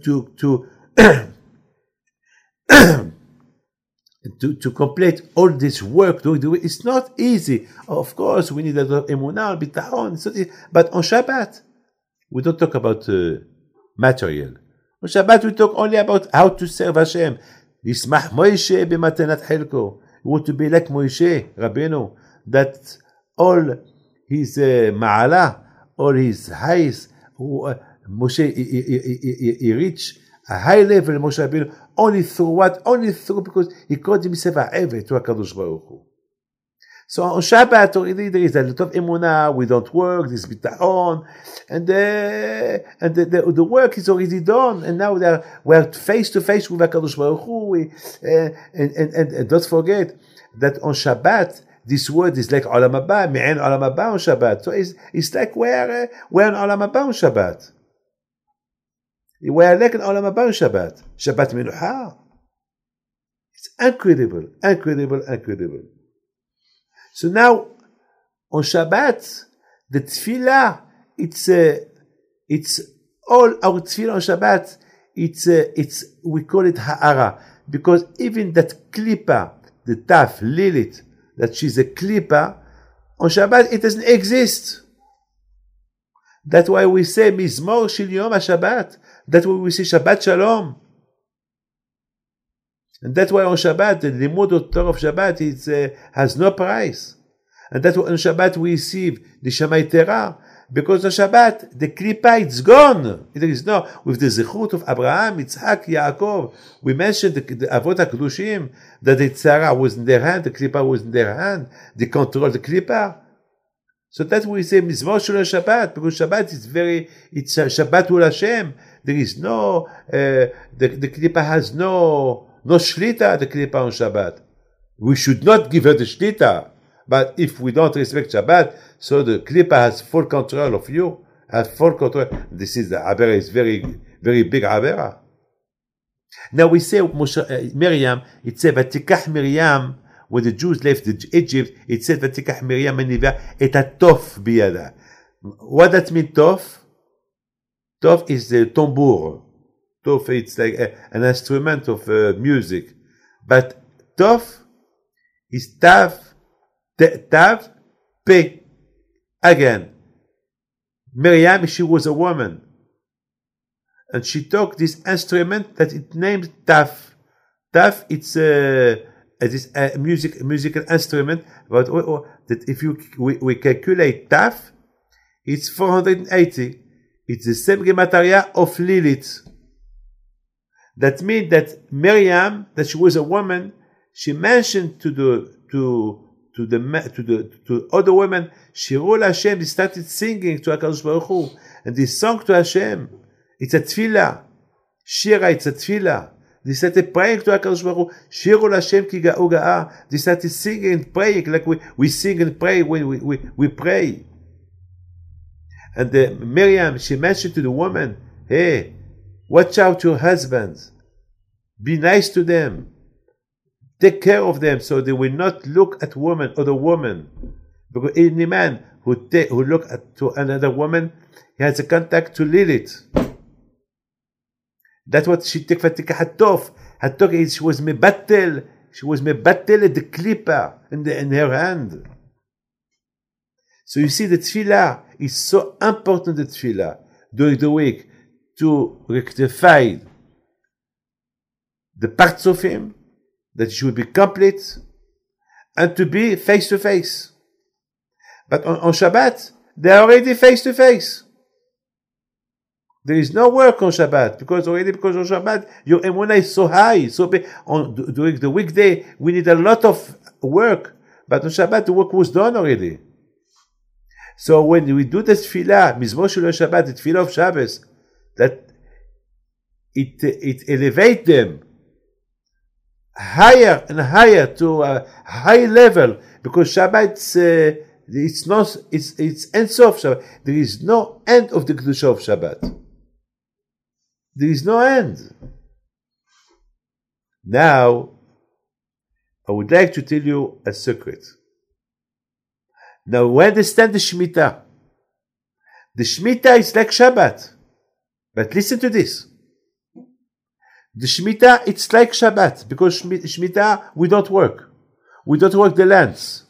to complete all this work, it's not easy. Of course, we need a lot of emunah, bitachon, but on Shabbat, we don't talk about material. On Shabbat, we talk only about how to serve Hashem. Yismach Moshe b'matanat chelko. We want to be like Moshe Rabbeinu, that all his ma'ala, all his highs, Moshe, he reached a high level, Moshe Rabbeinu, only through what? Only through because he called himself ha'eved to HaKadosh Baruch Hu. So on Shabbat already there is a lot of emunah, we don't work, this bitachon, and the work is already done, and now we are face to face with HaKadosh Baruch Hu, and don't forget that on Shabbat, this word is like Olam Haba, Me'en Olam Haba on Shabbat. So it's like we're on Olam Haba on Shabbat. We're like an Olam Haba on Shabbat. Shabbat Menucha. It's incredible, incredible, incredible. So now, on Shabbat, the tefillah, it's all our tefillah on Shabbat, we call it ha'ara, because even that klippa, the taf, Lilith, that she's a klippa, on Shabbat it doesn't exist. That's why we say Mizmor Shel Yom HaShabbat. That's why we say Shabbat Shalom. And that's why on Shabbat, the limud Torah of Shabbat has no price. And that's why on Shabbat we receive the Shamay Terah, because on Shabbat, the Klippa, it's gone. There is no, with the Zechut of Abraham, Yitzhak, Yaakov, we mentioned the Avot HaKadoshim, that the Tzara was in their hand, the Klippa was in their hand, they control the Klippa. So that's why we say Mizmor Shel Shabbat, because Shabbat is it's Shabbat Ul Hashem. There is no, the Klippa has no shlita, the Klippa on Shabbat. We should not give her the shlita. But if we don't respect Shabbat, so the Klippa has full control of you, has full control. This is the Avera is very, very big Avera. Now we say Miriam, it says Vatikach Miriam, when the Jews left Egypt, it said Vatikach Miriam Aniva et atof biyada. What does mean tof? Tof is the tambour. Tof, it's like an instrument of music. But tof is tav, pe. Again, Miriam, she was a woman. And she took this instrument that it named taf. Taf, it's a musical instrument. But that if we calculate taf, it's 480. It's the same gematria of Lilith. That means that Miriam, that she was a woman, she mentioned to other women, Shirul Hashem, they started singing to HaKadosh Baruch Hu, and they sang to Hashem. It's a tefillah. Shira, it's a tefillah. They started praying to HaKadosh Baruch Hu, Shirul Hashem ki ga'u ga'a. They started singing and praying like we sing and pray when we pray. And Miriam, she mentioned to the woman, hey, watch out your husbands. Be nice to them. Take care of them so they will not look at other women. Because any man who look to another woman, he has a contact to Lilith. That's what she took Vatika Hatof. Hatof is she was mebattel the klippa in her hand. So you see the tefillah is so important, the tefillah during the week, to rectify the parts of him, that it should be complete, and to be face to face. But on Shabbat, they are already face to face. There is no work on Shabbat, because on Shabbat, your emunah is so high. So during the weekday, we need a lot of work. But on Shabbat, the work was done already. So when we do the tefillah, Mizmor Shel Shabbat, the tefillah of Shabbos, that it elevates them higher and higher to a high level, because Shabbat it's end of Shabbat. There is no end of the Kedusha of Shabbat. There is no end. Now, I would like to tell you a secret. Now we understand the Shemitah. The Shemitah is like Shabbat. But listen to this. The Shemitah, it's like Shabbat, because Shemitah, we don't work. We don't work the lands.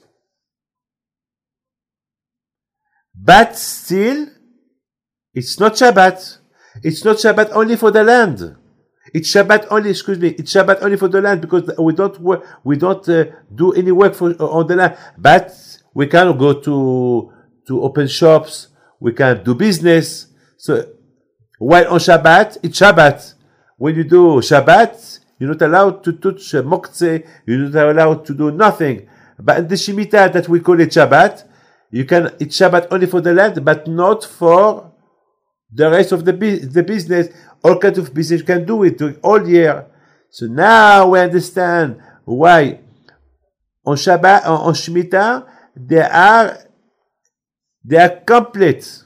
But still, it's not Shabbat. It's not Shabbat only for the land. It's Shabbat only, it's Shabbat only for the land, because we don't work, we don't do any work on the land. But we can go to open shops, we can do business. So while on Shabbat, it's Shabbat. When you do Shabbat, you're not allowed to touch moktzeh, you're not allowed to do nothing. But in the Shemitah that we call it Shabbat, it's Shabbat only for the land, but not for the rest of the business. All kinds of business you can do it all year. So now we understand why on Shabbat, on Shemitah, they are complete.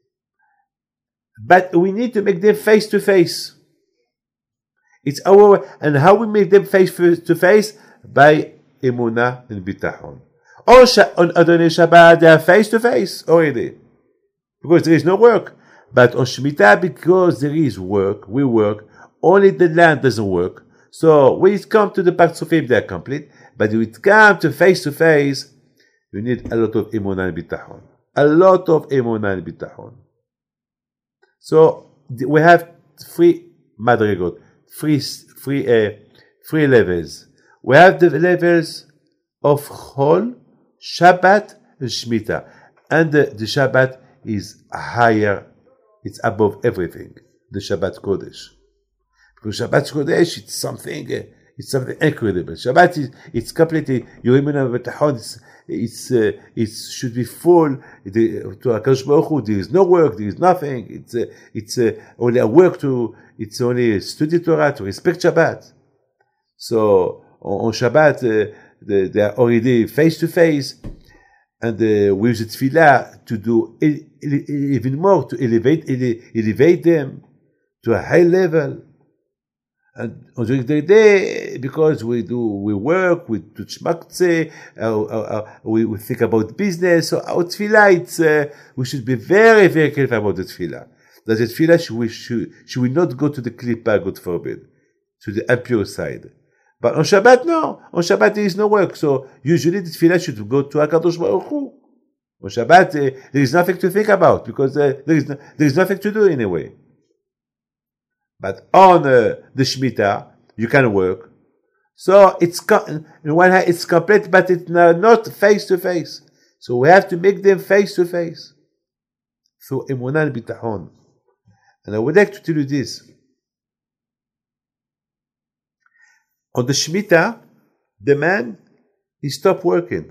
But we need to make them face to face. It's our way. And how we make them face to face? By Emunah and Bitachon. On Adonai Shabbat, they are face to face already. Because there is no work. But on Shemitah, because there is work, we work, only the land doesn't work. So when it comes to the Partzufim, they are complete. But when it comes to face, you need a lot of Emunah and Bitachon. A lot of Emunah and Bitachon. So we have three madrigot, three levels. We have the levels of Chol, Shabbat, and Shemitah. And the Shabbat is higher, it's above everything, the Shabbat Kodesh. Because Shabbat Kodesh, it's something incredible. Shabbat it's completely, your Emunah B'tachon, it should be full to HaKadosh Baruch Hu. There is no work, there is nothing. It's only a work it's only study Torah, to respect Shabbat. So on Shabbat, they are already face to face, and with the tefillah to do even more, to elevate them to a high level. And during the day, because we work, we do shmaktzeh, we think about business. So our tefillah, we should be very, very careful about the tefillah. That the tefillah she will not go to the klipa, God forbid, to the impure side. But on Shabbat, no. On Shabbat there is no work. So usually the tefillah should go to HaKadosh Baruch Hu. On Shabbat there is nothing to think about, because there is nothing to do anyway. But on the Shemitah, you can work. So on one hand it's complete, but it's not face to face. So we have to make them face to face through Emunah and Bitachon. And I would like to tell you this. On the Shemitah, the man, he stopped working.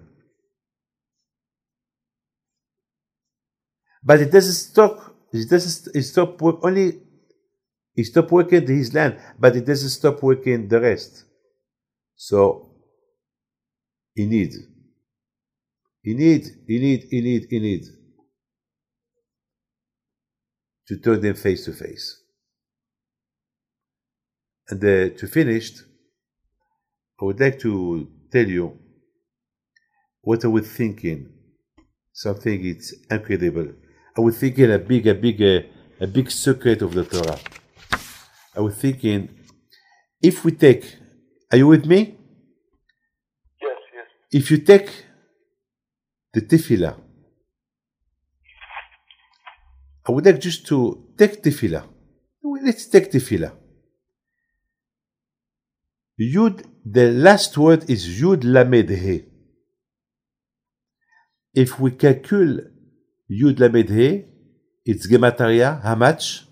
But he stopped working his land, but it doesn't stop working the rest. So he need to turn them face to face. And to finish, I would like to tell you what I was thinking. Something it's incredible. I was thinking a big secret of the Torah. I was thinking, if we take, are you with me? Yes. If you take the tefillah, I would like just to take tefillah. Let's take tefillah. Yud, the last word is Yud Lamed He. If we calculate Yud Lamed He, it's Gematria, how much?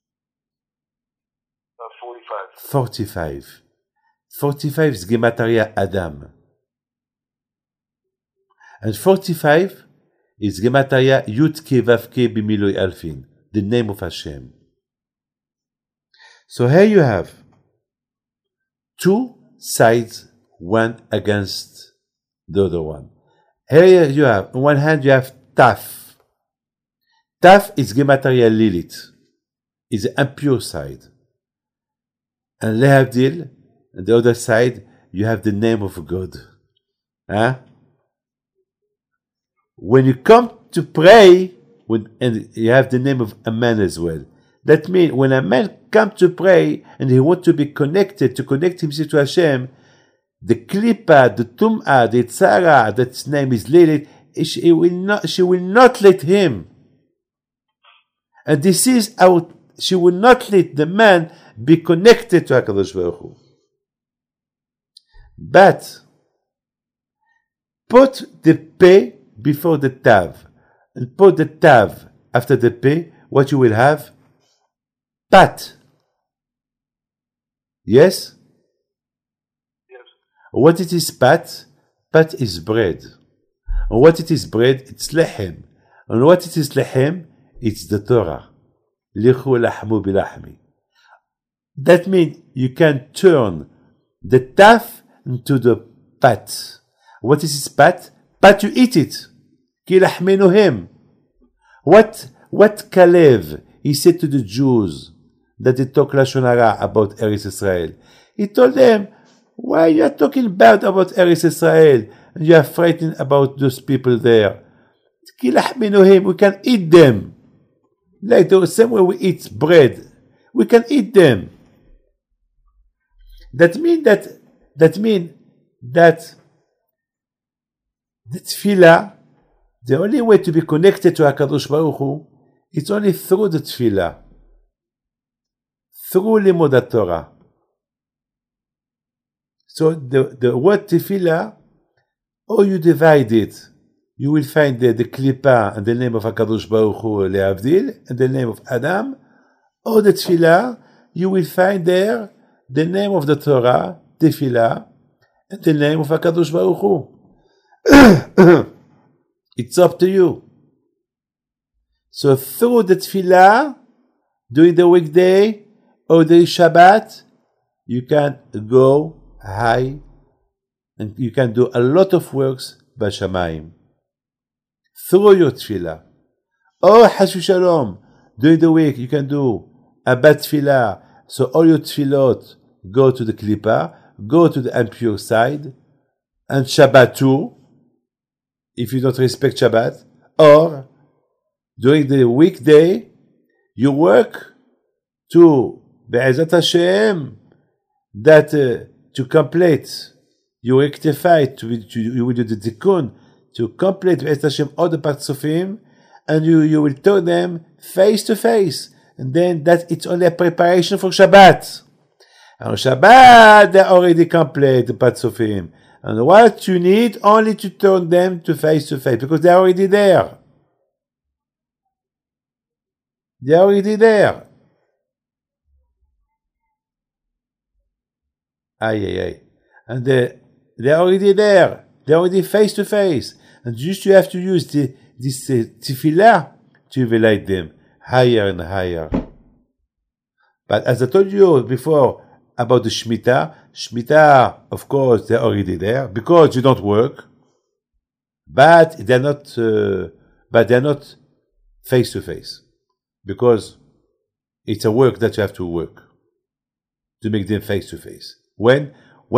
45. 45 is Gematria Adam. And 45 is Gematria Yud Ke Vav Ke B'Miloi Alfin, the name of Hashem. So here you have two sides, one against the other one. Here you have, on one hand you have Taf. Taf is Gematria Lilith, is the impure side. And Lehavdil, on the other side, you have the name of God. Huh? when you come to pray, and you have the name of a man as well. That means when a man comes to pray and he wants to be connected, to connect himself to Hashem, the klipa, the tum'ah, the tzara, that's name is Lilith, she will not let him. And this is how she will not let the man be connected to HaKadosh Baruch Hu. But put the P before the Tav, and put the Tav after the P, what you will have? Pat. Yes? Yes. What it is pat? Pat is bread. And what it is bread? It's lechem. And what it is lechem? It's the Torah. Lichu lahmu bilahmi. That means you can turn the taf into the pat. What is this pat? Pat, you eat it. Ki lahmenuhem. What Kalev, he said to the Jews that they talk Lashon Hara about Eretz Israel. He told them, why you are talking bad about Eretz Israel and you are frightened about those people there? Ki lahmenuhem, we can eat them. Like the same way we eat bread, we can eat them. That means that the tefillah, the only way to be connected to HaKadosh Baruch Hu, it's only through the tefillah, through limud Torah. So the word tefillah, or you divide it, you will find the klipa and the name of HaKadosh Baruch Hu le'avdil, and the name of Adam, or the tefillah, you will find there the name of the Torah, tefillah, and the name of HaKadosh Baruch Hu. It's up to you. So through the tefillah, during the weekday, or the Shabbat, you can go high, and you can do a lot of works b'shamayim. Through your tefillah. Or Hash Shalom, during the week you can do a bat tefillah, so all your tefillot go to the klipa, go to the impure side, and Shabbat too, if you don't respect Shabbat. Or during the weekday, you work to Be'ezat Hashem, that to complete, you rectify, you will do the tikkun, to complete Be'ezat Hashem all the parts of him, and you will turn them face to face. And then it's only a preparation for Shabbat. And on Shabbat, they're already complete, the parts of him. And what you need, only to turn them to face, because they're already there. They're already there. And they're already there. They're already face to face. And just you have to use this tefillah to elevate them higher and higher. But as I told you before about the Shemitah, of course, they're already there because you don't work. But they're not face to face, because it's a work that you have to work to make them face to face. When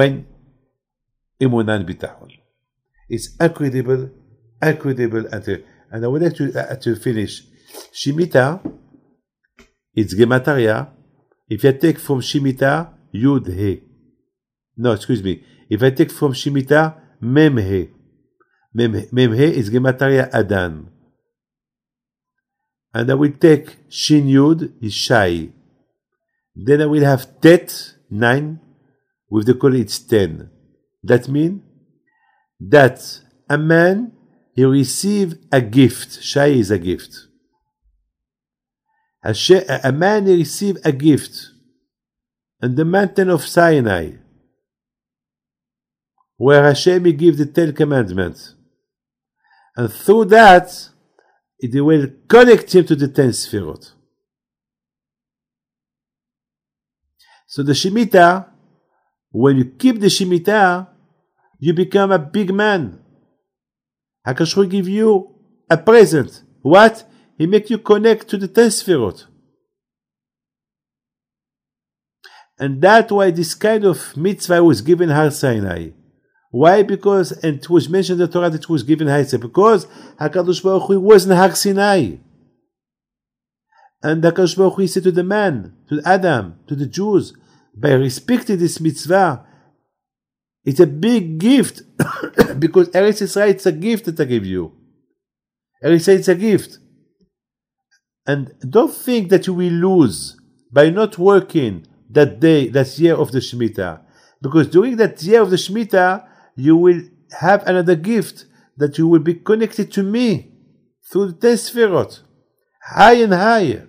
Emunan Bitachon. It's incredible, and I would like to finish. Shemitah, it's Gemataria. If I take from Shemitah, Yud He. No, excuse me. If I take from Shemitah, Mem He. Mem He is Gemataria Adan. And I will take Shin Yud, is Shai. Then I will have Tet, 9. With the color, it's 10. That means that a man, he receive a gift. Shai is a gift. A man, he receive a gift on the mountain of Sinai, where Hashem, he give the 10 commandments. And through that, it will connect him to the 10 Sefirot. So the Shemitah, when you keep the Shemitah, you become a big man. HaKadosh will give you a present. What? He make you connect to the 10 Sefirot. And that's why this kind of mitzvah was given Har Sinai. Why? Because, and it was mentioned in the Torah that it was given Haitzah, because HaKadosh Baruch Hu was in Har Sinai. And HaKadosh Baruch Hu said to the man, to Adam, to the Jews, by respecting this mitzvah, it's a big gift, because Eretz Yisrael, it's a gift that I give you. Eretz Yisrael, it's a gift. And don't think that you will lose by not working that day, that year of the Shemitah. Because during that year of the Shemitah, you will have another gift, that you will be connected to me through the 10 Sefirot, high and higher.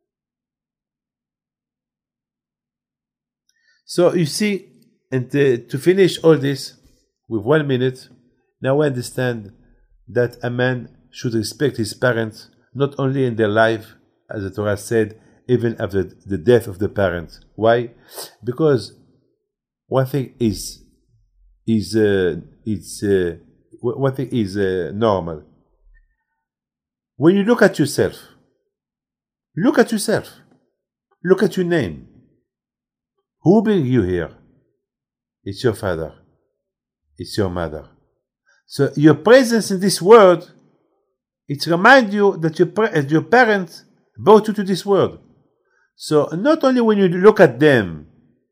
So you see, and to finish all this with 1 minute, now we understand that a man should respect his parents, not only in their life, as the Torah said, even after the death of the parent. Why? Because one thing is normal. When you look at yourself, look at your name. Who bring you here? It's your father. It's your mother. So your presence in this world, it reminds you that your parents brought you to this world. So not only when you look at them,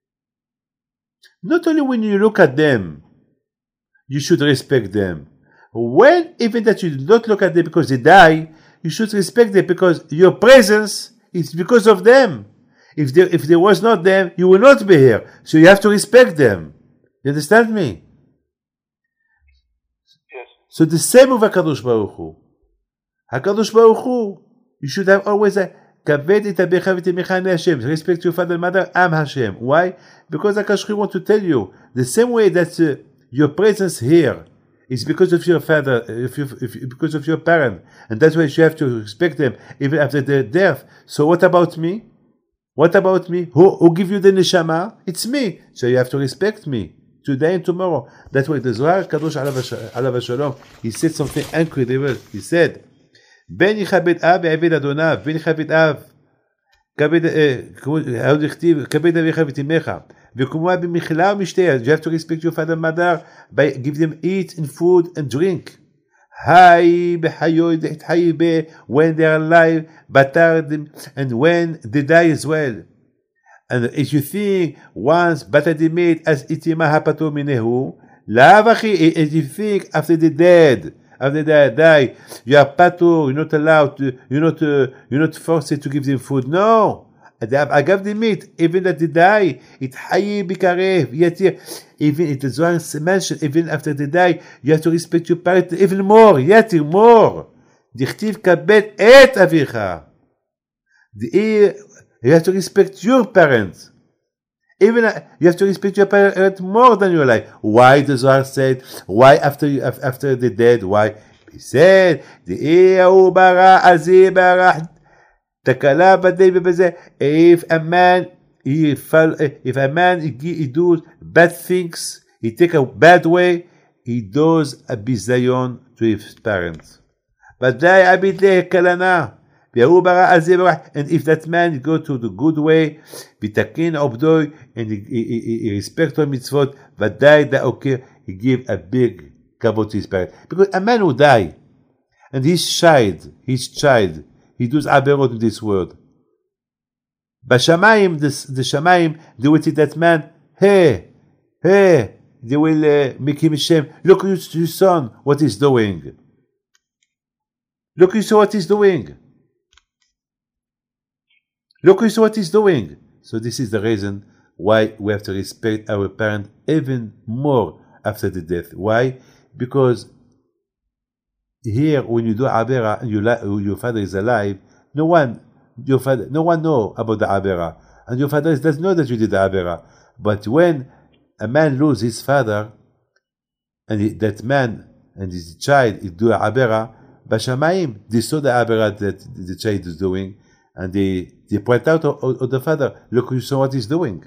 you should respect them. When even that you don't look at them because they die, you should respect them, because your presence is because of them. If there was not them, you will not be here. So you have to respect them. You understand me? Yes. So the same with HaKadosh Baruch Hu. HaKadosh Baruch Hu, you should have always a Kaved et abecha v'temecha Hashem. Respect your father and mother. Am Hashem. Why? Because HaKadosh Baruch Hu want to tell you the same way that your presence here is because of your father, because of your parent, and that's why you have to respect them even after their death. So what about me? What about me? Who give you the neshama? It's me. So you have to respect me today and tomorrow. That's why the Zohar Kadosh Alav Shalom, he said something incredible. He said, Ben yichabed av ve'aved adonav, ben yichabed av כבד אביך ותימך, וכמוה במכלה ומשתה. You have to respect your father and mother by give them eat and food and drink. Hay b'chayoy dechtayi be, when they are alive, batar them, and when they die as well. And if you think once batar them meat as itima hapato minehu, lavachi, if you think after they dead, after they die, you are patur, you're not allowed to, you're not forced to give them food. No, I gave them meat, even that they die. It hayi bikarev, yet even it is one mentioned, even after they die, you have to respect your parents even more, yet more. Dichtiv kabet et avicha. You have to respect your parents. Even you have to respect your parents more than your life. Why the Zohar said? Why after the dead? Why he said the bara azi bara takala badei b'bezeh. If a man he does bad things, he take a bad way, he does a bizayon to his parents. Badei abidleh kalana. And if that man go to the good way, and he respect all mitzvot, he give a big kavod to his parents. Because a man who die, and his child, he does averot in this world. Bashamayim, the Shamayim, they will see that man, hey, they will make him ashamed. Look at your son, what he's doing. Look at what he's doing. Look at what he's doing. So this is the reason why we have to respect our parents even more after the death. Why? Because here, when you do avera and your father is alive, no one know about the avera, and your father doesn't know that you did the avera. But when a man loses his father, and that man and his child do avera, Bashamayim, they saw the avera that the child is doing, and they point out to the father, look, you saw what he's doing.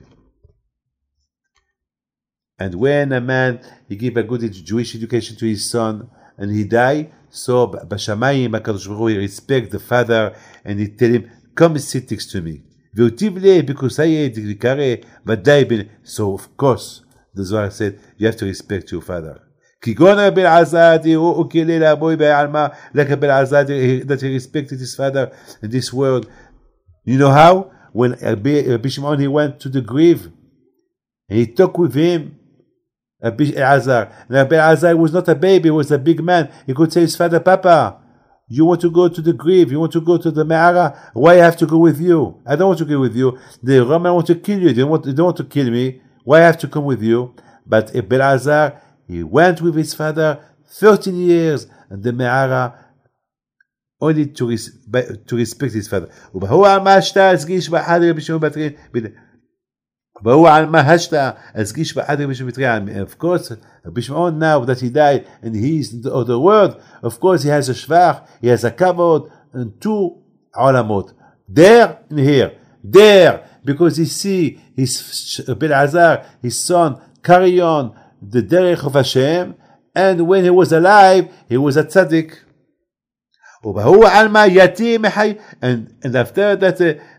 And when a man, he give a good Jewish education to his son, and he die, so Bashamayim, HaKadosh Baruch Hu, he respect the father, and he tell him, come sit next to me. So of course, the Zohar said, you have to respect your father. כגון רבי אלעזר תראו וכלי לאבוי בעלמא, like Rabbi Elazar, that he respected his father in this world. You know how? When Rabbi Shimon, he went to the grave, and he talked with him, Rabbi Elazar. And Rabbi Elazar was not a baby, he was a big man. He could say his father, Papa, you want to go to the grave, you want to go to the Me'ara, why I have to go with you? I don't want to go with you. The Roman want to kill you, they don't want to kill me. Why I have to come with you? But Rabbi Elazar, he went with his father 13 years and the Me'ara only to respect his father. وهو على ما هشتا أزجيش بحد ربي شمعون بطرين وهو على ما هشتا أزجيش بحد ربي شمعون بطرين. Of course, Rabbi Shimon, now that he died and he is in the other world, of course he has a shvach, he has a kavod and two olamot. There and here. There, because he see his Rabbi Elazar, his son, carry on the derech of Hashem, and when he was alive, he was a tzaddik. وهو علما يتيم حي, and after that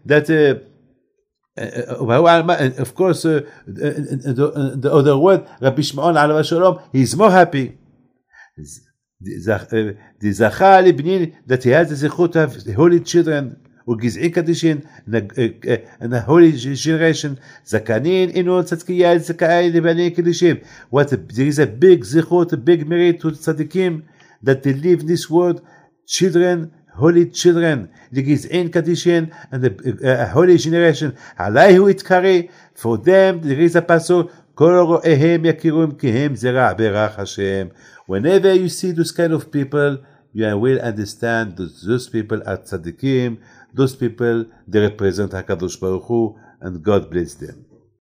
وهو علما, and of course the other word, Rabbi Shimon alav shalom, he's more happy. The zachar libnin, that he has the zechut of holy children, וגזעי קדישין, and the holy generation, זקנין, אינו צדקיה, זכאי לבני קדישים. There is a big zichut, a big merit to tzaddikim, that they live in this world, children, holy children, לגזעין קדישין, and the holy generation, עלי הוא יתקרא, for them there is a pasuk, כל רואיהם יכירום כי הם זרע ברך השם. Whenever you see those kind of people, you will understand that those people are tzaddikim, those people, they represent HaKadosh Baruch Hu, and God bless them.